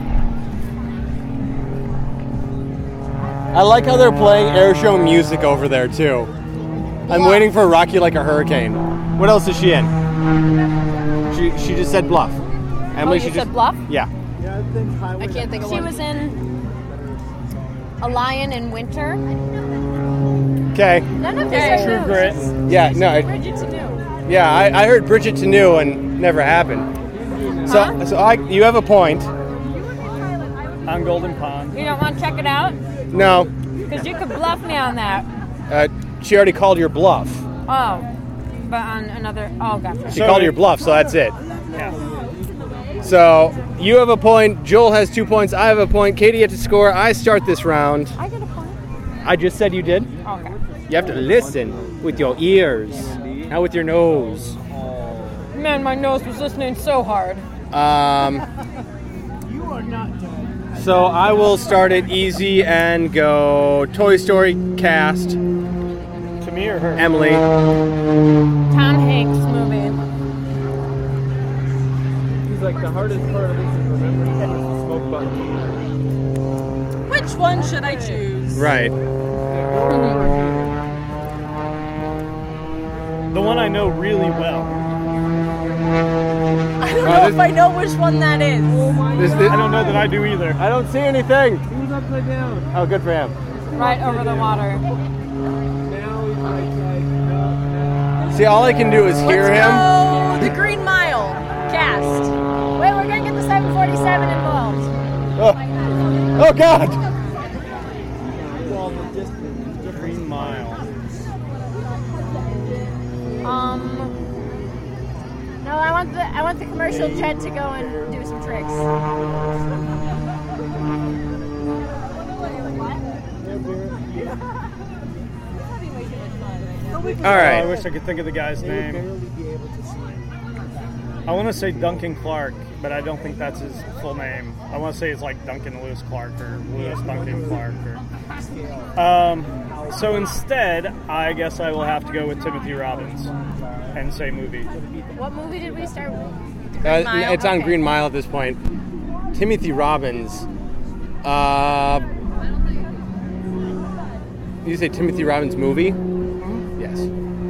[SPEAKER 2] I like how they're playing air show music over there, too. I'm waiting for Rock You Like a Hurricane. What else is she in? She she just said Bluff. Emily,
[SPEAKER 3] Oh, you
[SPEAKER 2] she
[SPEAKER 3] said
[SPEAKER 2] just
[SPEAKER 3] Bluff?
[SPEAKER 2] Yeah.
[SPEAKER 9] Yeah, I think Highway.
[SPEAKER 7] I can't think of
[SPEAKER 3] She
[SPEAKER 7] one.
[SPEAKER 3] was in A Lion in Winter.
[SPEAKER 2] Okay.
[SPEAKER 3] None of
[SPEAKER 7] Okay.
[SPEAKER 3] these are
[SPEAKER 8] True
[SPEAKER 3] news.
[SPEAKER 8] Grit.
[SPEAKER 2] Yeah. No. It,
[SPEAKER 3] Bridget to New.
[SPEAKER 2] yeah. I, I heard Bridget to New and never happened. So
[SPEAKER 3] Huh?
[SPEAKER 2] so I you have a point.
[SPEAKER 8] On Golden Pond.
[SPEAKER 3] You don't want to check it out?
[SPEAKER 2] No.
[SPEAKER 3] Because you could bluff me on that.
[SPEAKER 2] Uh, she already called your bluff.
[SPEAKER 3] Oh. But on another. Oh, gotcha.
[SPEAKER 2] She called your bluff, so that's it.
[SPEAKER 8] Yeah.
[SPEAKER 2] So you have a point. Joel has two points. I have a point. Katie had to score. I start this round.
[SPEAKER 3] I get a point.
[SPEAKER 2] I just said you did.
[SPEAKER 3] Okay.
[SPEAKER 2] You have to listen with your ears, not with your nose.
[SPEAKER 3] Man, my nose was listening so hard.
[SPEAKER 2] Um,
[SPEAKER 9] You are not doing
[SPEAKER 2] so I will start it easy and go Toy Story cast.
[SPEAKER 8] To me or her?
[SPEAKER 2] Emily.
[SPEAKER 3] Tom Hanks movie.
[SPEAKER 10] He's like, the hardest part of this is remembering to push the smoke button.
[SPEAKER 7] Which one should I choose?
[SPEAKER 2] Right.
[SPEAKER 8] The one I know really well.
[SPEAKER 7] I don't
[SPEAKER 2] Uh,
[SPEAKER 7] know
[SPEAKER 2] this-
[SPEAKER 7] if I know which one that is.
[SPEAKER 2] This, this,
[SPEAKER 8] I don't know that I do either.
[SPEAKER 2] I don't see anything.
[SPEAKER 10] He was upside down.
[SPEAKER 2] Oh, good for him.
[SPEAKER 3] Right over the water.
[SPEAKER 10] Now he's right side. No, no.
[SPEAKER 2] See, all I can do is hear
[SPEAKER 7] Let's
[SPEAKER 2] him.
[SPEAKER 7] go the Green Mile cast.
[SPEAKER 3] Wait, we're gonna get the seven forty-seven involved.
[SPEAKER 2] Oh, oh God.
[SPEAKER 9] all the distance.
[SPEAKER 8] Green Mile.
[SPEAKER 3] Um.
[SPEAKER 6] No, I want the I want the commercial jet to go and do some tricks.
[SPEAKER 2] All right.
[SPEAKER 8] Oh, I wish I could think of the guy's name.
[SPEAKER 9] Barely be able to see him.
[SPEAKER 8] I want to say Duncan Clark, but I don't think that's his full name. I want to say it's like Duncan Lewis Clark or Lewis Duncan Clark. Or, um, so instead, I guess I will have to go with Timothy Robbins and say movie.
[SPEAKER 6] What movie did we start with?
[SPEAKER 2] Uh,
[SPEAKER 6] Mile?
[SPEAKER 2] it's on
[SPEAKER 6] Okay.
[SPEAKER 2] Green Mile at this point. Timothy Robbins. Uh, you say Timothy Robbins movie? Yes.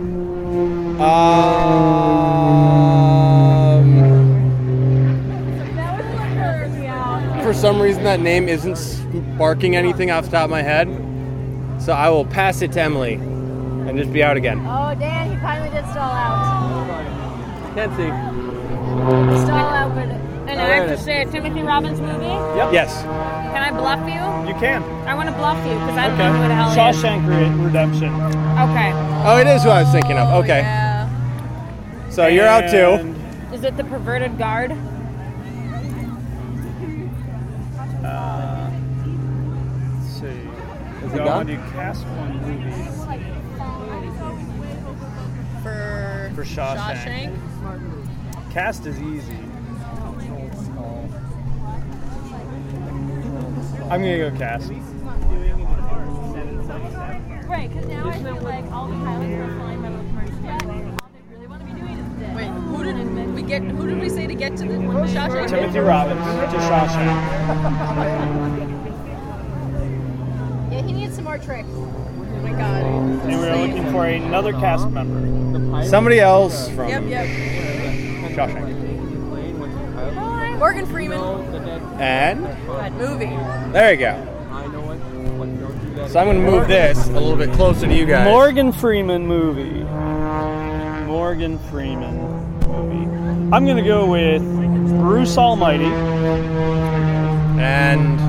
[SPEAKER 2] Um, for some reason, that name isn't sparking anything off the top of my head, so I will pass it to Emily and just be out again.
[SPEAKER 6] Oh, Dan, he finally did stall out.
[SPEAKER 2] Can't see.
[SPEAKER 6] Stall out, but
[SPEAKER 3] And I have to say a Timothy Robbins movie?
[SPEAKER 8] Yep.
[SPEAKER 2] Yes.
[SPEAKER 3] Can I bluff you?
[SPEAKER 8] You can.
[SPEAKER 3] I want to bluff you because I don't
[SPEAKER 8] Okay.
[SPEAKER 3] know who the hell it is.
[SPEAKER 8] Shawshank Re- Redemption.
[SPEAKER 3] Okay.
[SPEAKER 2] Oh, it is who I was thinking of. Okay.
[SPEAKER 7] Yeah.
[SPEAKER 2] So you're out too.
[SPEAKER 8] And,
[SPEAKER 3] Is it The Perverted Guard?
[SPEAKER 8] Uh, let's see.
[SPEAKER 2] Is it
[SPEAKER 8] Go
[SPEAKER 2] gone?
[SPEAKER 8] on, you cast one movie
[SPEAKER 7] For,
[SPEAKER 8] for Shawshank.
[SPEAKER 7] Shawshank.
[SPEAKER 8] Cast is easy. I'm gonna go cast.
[SPEAKER 6] Right, because now I feel like all the pilots are flying by the commercial jet. All they really want to be doing is this.
[SPEAKER 7] Wait, who did we get? Who did we say to get to the Shawshank?
[SPEAKER 8] Timothy Robbins to Shawshank.
[SPEAKER 6] Yeah, he needs some more tricks.
[SPEAKER 7] Oh my god.
[SPEAKER 8] And we're looking for another cast member.
[SPEAKER 2] Somebody else from
[SPEAKER 7] Yep, yep.
[SPEAKER 2] Shawshank.
[SPEAKER 7] Morgan Freeman.
[SPEAKER 2] And
[SPEAKER 7] That movie.
[SPEAKER 2] there you go. So I'm going to move this a little bit closer to you guys.
[SPEAKER 8] Morgan Freeman movie. Morgan Freeman movie. I'm gonna go with Bruce Almighty.
[SPEAKER 2] And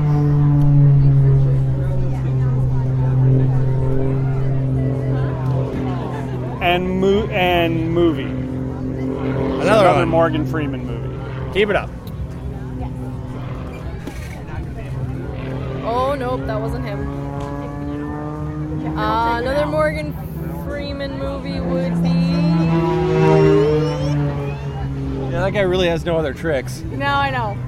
[SPEAKER 8] And mo- and movie.
[SPEAKER 2] another one.
[SPEAKER 8] Morgan Freeman movie.
[SPEAKER 2] Keep it up.
[SPEAKER 7] Oh nope, that wasn't him. Uh, another Morgan Freeman movie would be.
[SPEAKER 2] Yeah, that guy really has no other tricks.
[SPEAKER 7] No, I know.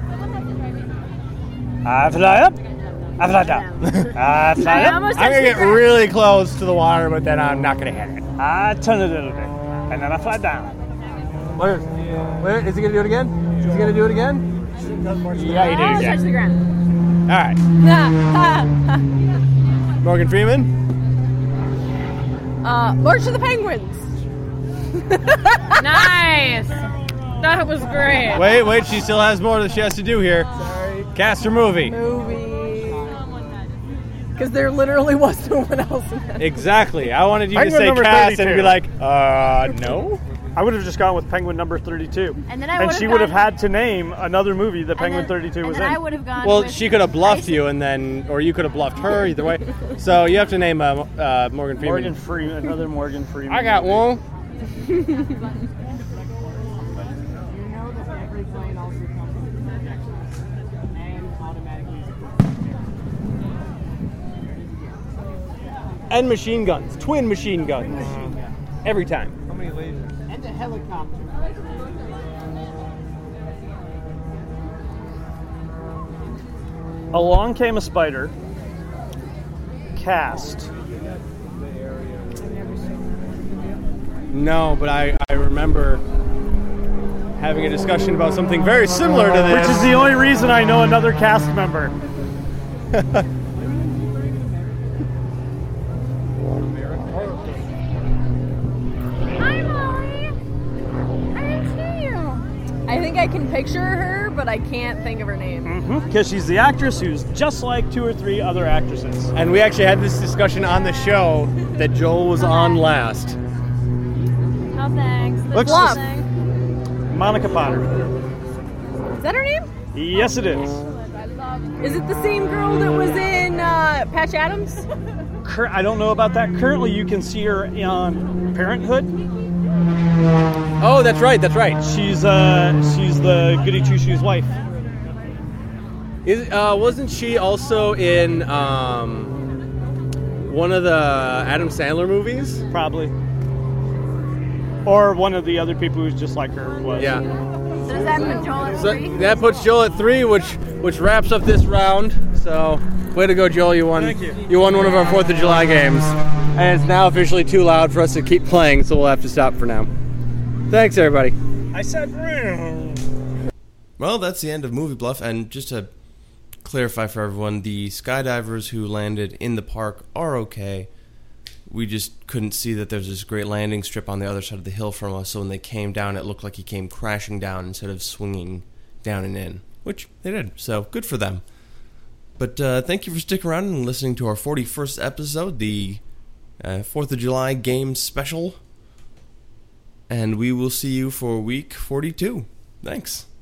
[SPEAKER 8] I fly up. I fly down. I fly
[SPEAKER 3] I
[SPEAKER 8] up.
[SPEAKER 3] almost
[SPEAKER 2] I'm
[SPEAKER 3] said
[SPEAKER 2] going to get
[SPEAKER 3] secret.
[SPEAKER 2] really close to the water, but then I'm not going to hit it.
[SPEAKER 8] I turn it a little bit, and then I fly down.
[SPEAKER 2] Where, where, is he going to do it again? Is he going to do it again? Yeah, he
[SPEAKER 3] I
[SPEAKER 2] did
[SPEAKER 3] almost
[SPEAKER 2] it
[SPEAKER 3] touched the
[SPEAKER 2] again.
[SPEAKER 3] ground.
[SPEAKER 2] All right. Morgan Freeman.
[SPEAKER 7] uh, March of the Penguins.
[SPEAKER 3] Nice. That was great.
[SPEAKER 2] Wait, wait, she still has more that she has to do here. Cast her movie.
[SPEAKER 7] Movie. Because there literally was no one else in that.
[SPEAKER 2] Exactly. I wanted you to
[SPEAKER 8] Penguin
[SPEAKER 2] say
[SPEAKER 8] number
[SPEAKER 2] cast and
[SPEAKER 8] thirty-two.
[SPEAKER 2] be like, uh, no.
[SPEAKER 8] I would have just gone with Penguin number thirty-two.
[SPEAKER 6] And then I
[SPEAKER 8] and
[SPEAKER 6] would
[SPEAKER 8] she
[SPEAKER 6] have
[SPEAKER 8] would have
[SPEAKER 6] gone-
[SPEAKER 8] had to name another movie that
[SPEAKER 6] And
[SPEAKER 8] Penguin
[SPEAKER 6] then-
[SPEAKER 8] thirty-two
[SPEAKER 6] and
[SPEAKER 8] was
[SPEAKER 6] then
[SPEAKER 8] in.
[SPEAKER 6] I would have gone
[SPEAKER 2] Well,
[SPEAKER 6] with
[SPEAKER 2] she could have bluffed
[SPEAKER 6] Tyson.
[SPEAKER 2] you, and then, or you could have bluffed her. Either way. So you have to name uh, uh, Morgan Freeman.
[SPEAKER 8] Morgan Freeman, another Morgan Freeman.
[SPEAKER 2] I got one.
[SPEAKER 9] You know that every plane also comes with projections and automatic music.
[SPEAKER 2] And machine guns, twin machine guns, every time.
[SPEAKER 10] How many lasers?
[SPEAKER 9] And a helicopter.
[SPEAKER 8] Along Came a Spider. Cast.
[SPEAKER 2] No, but I, I remember having a discussion about something very similar to this.
[SPEAKER 8] Which is the only reason I know another cast member.
[SPEAKER 6] Hi, Molly. I didn't see you.
[SPEAKER 7] I think I can picture her, but I can't think of her name.
[SPEAKER 8] Because she's the actress who's just like two or three other actresses.
[SPEAKER 2] And we actually had this discussion on the show that Joel was on last.
[SPEAKER 6] Oh, thanks. The
[SPEAKER 8] Looks
[SPEAKER 6] bluff.
[SPEAKER 8] Monica Potter.
[SPEAKER 7] Is that her name?
[SPEAKER 8] Yes, it is.
[SPEAKER 7] Is it the same girl that was in uh, Patch Adams?
[SPEAKER 8] Cur- I don't know about that. Currently, you can see her on Parenthood.
[SPEAKER 2] Oh, that's right, that's right.
[SPEAKER 8] She's uh, she's the Goody Two Shoes wife.
[SPEAKER 2] Is, uh, wasn't she also in um, one of the Adam Sandler movies?
[SPEAKER 8] Probably. or one of the other people who's just like her was.
[SPEAKER 2] Yeah.
[SPEAKER 6] So does that put Joel at
[SPEAKER 2] So
[SPEAKER 6] three?
[SPEAKER 2] that puts Joel at three, which which wraps up this round. So, way to go, Joel! You won.
[SPEAKER 8] Thank you.
[SPEAKER 2] You won one of our Fourth of July games, and it's now officially too loud for us to keep playing, so we'll have to stop for now. Thanks, everybody.
[SPEAKER 8] I said round.
[SPEAKER 1] Well, that's the end of Movie Bluff, and just to clarify for everyone, the skydivers who landed in the park are okay. We just couldn't see that there's this great landing strip on the other side of the hill from us, so when they came down, it looked like he came crashing down instead of swinging down and in, which they did, so good for them. But uh, thank you for sticking around and listening to our forty-first episode, the uh, fourth of July game special, and we will see you for week forty-two. Thanks.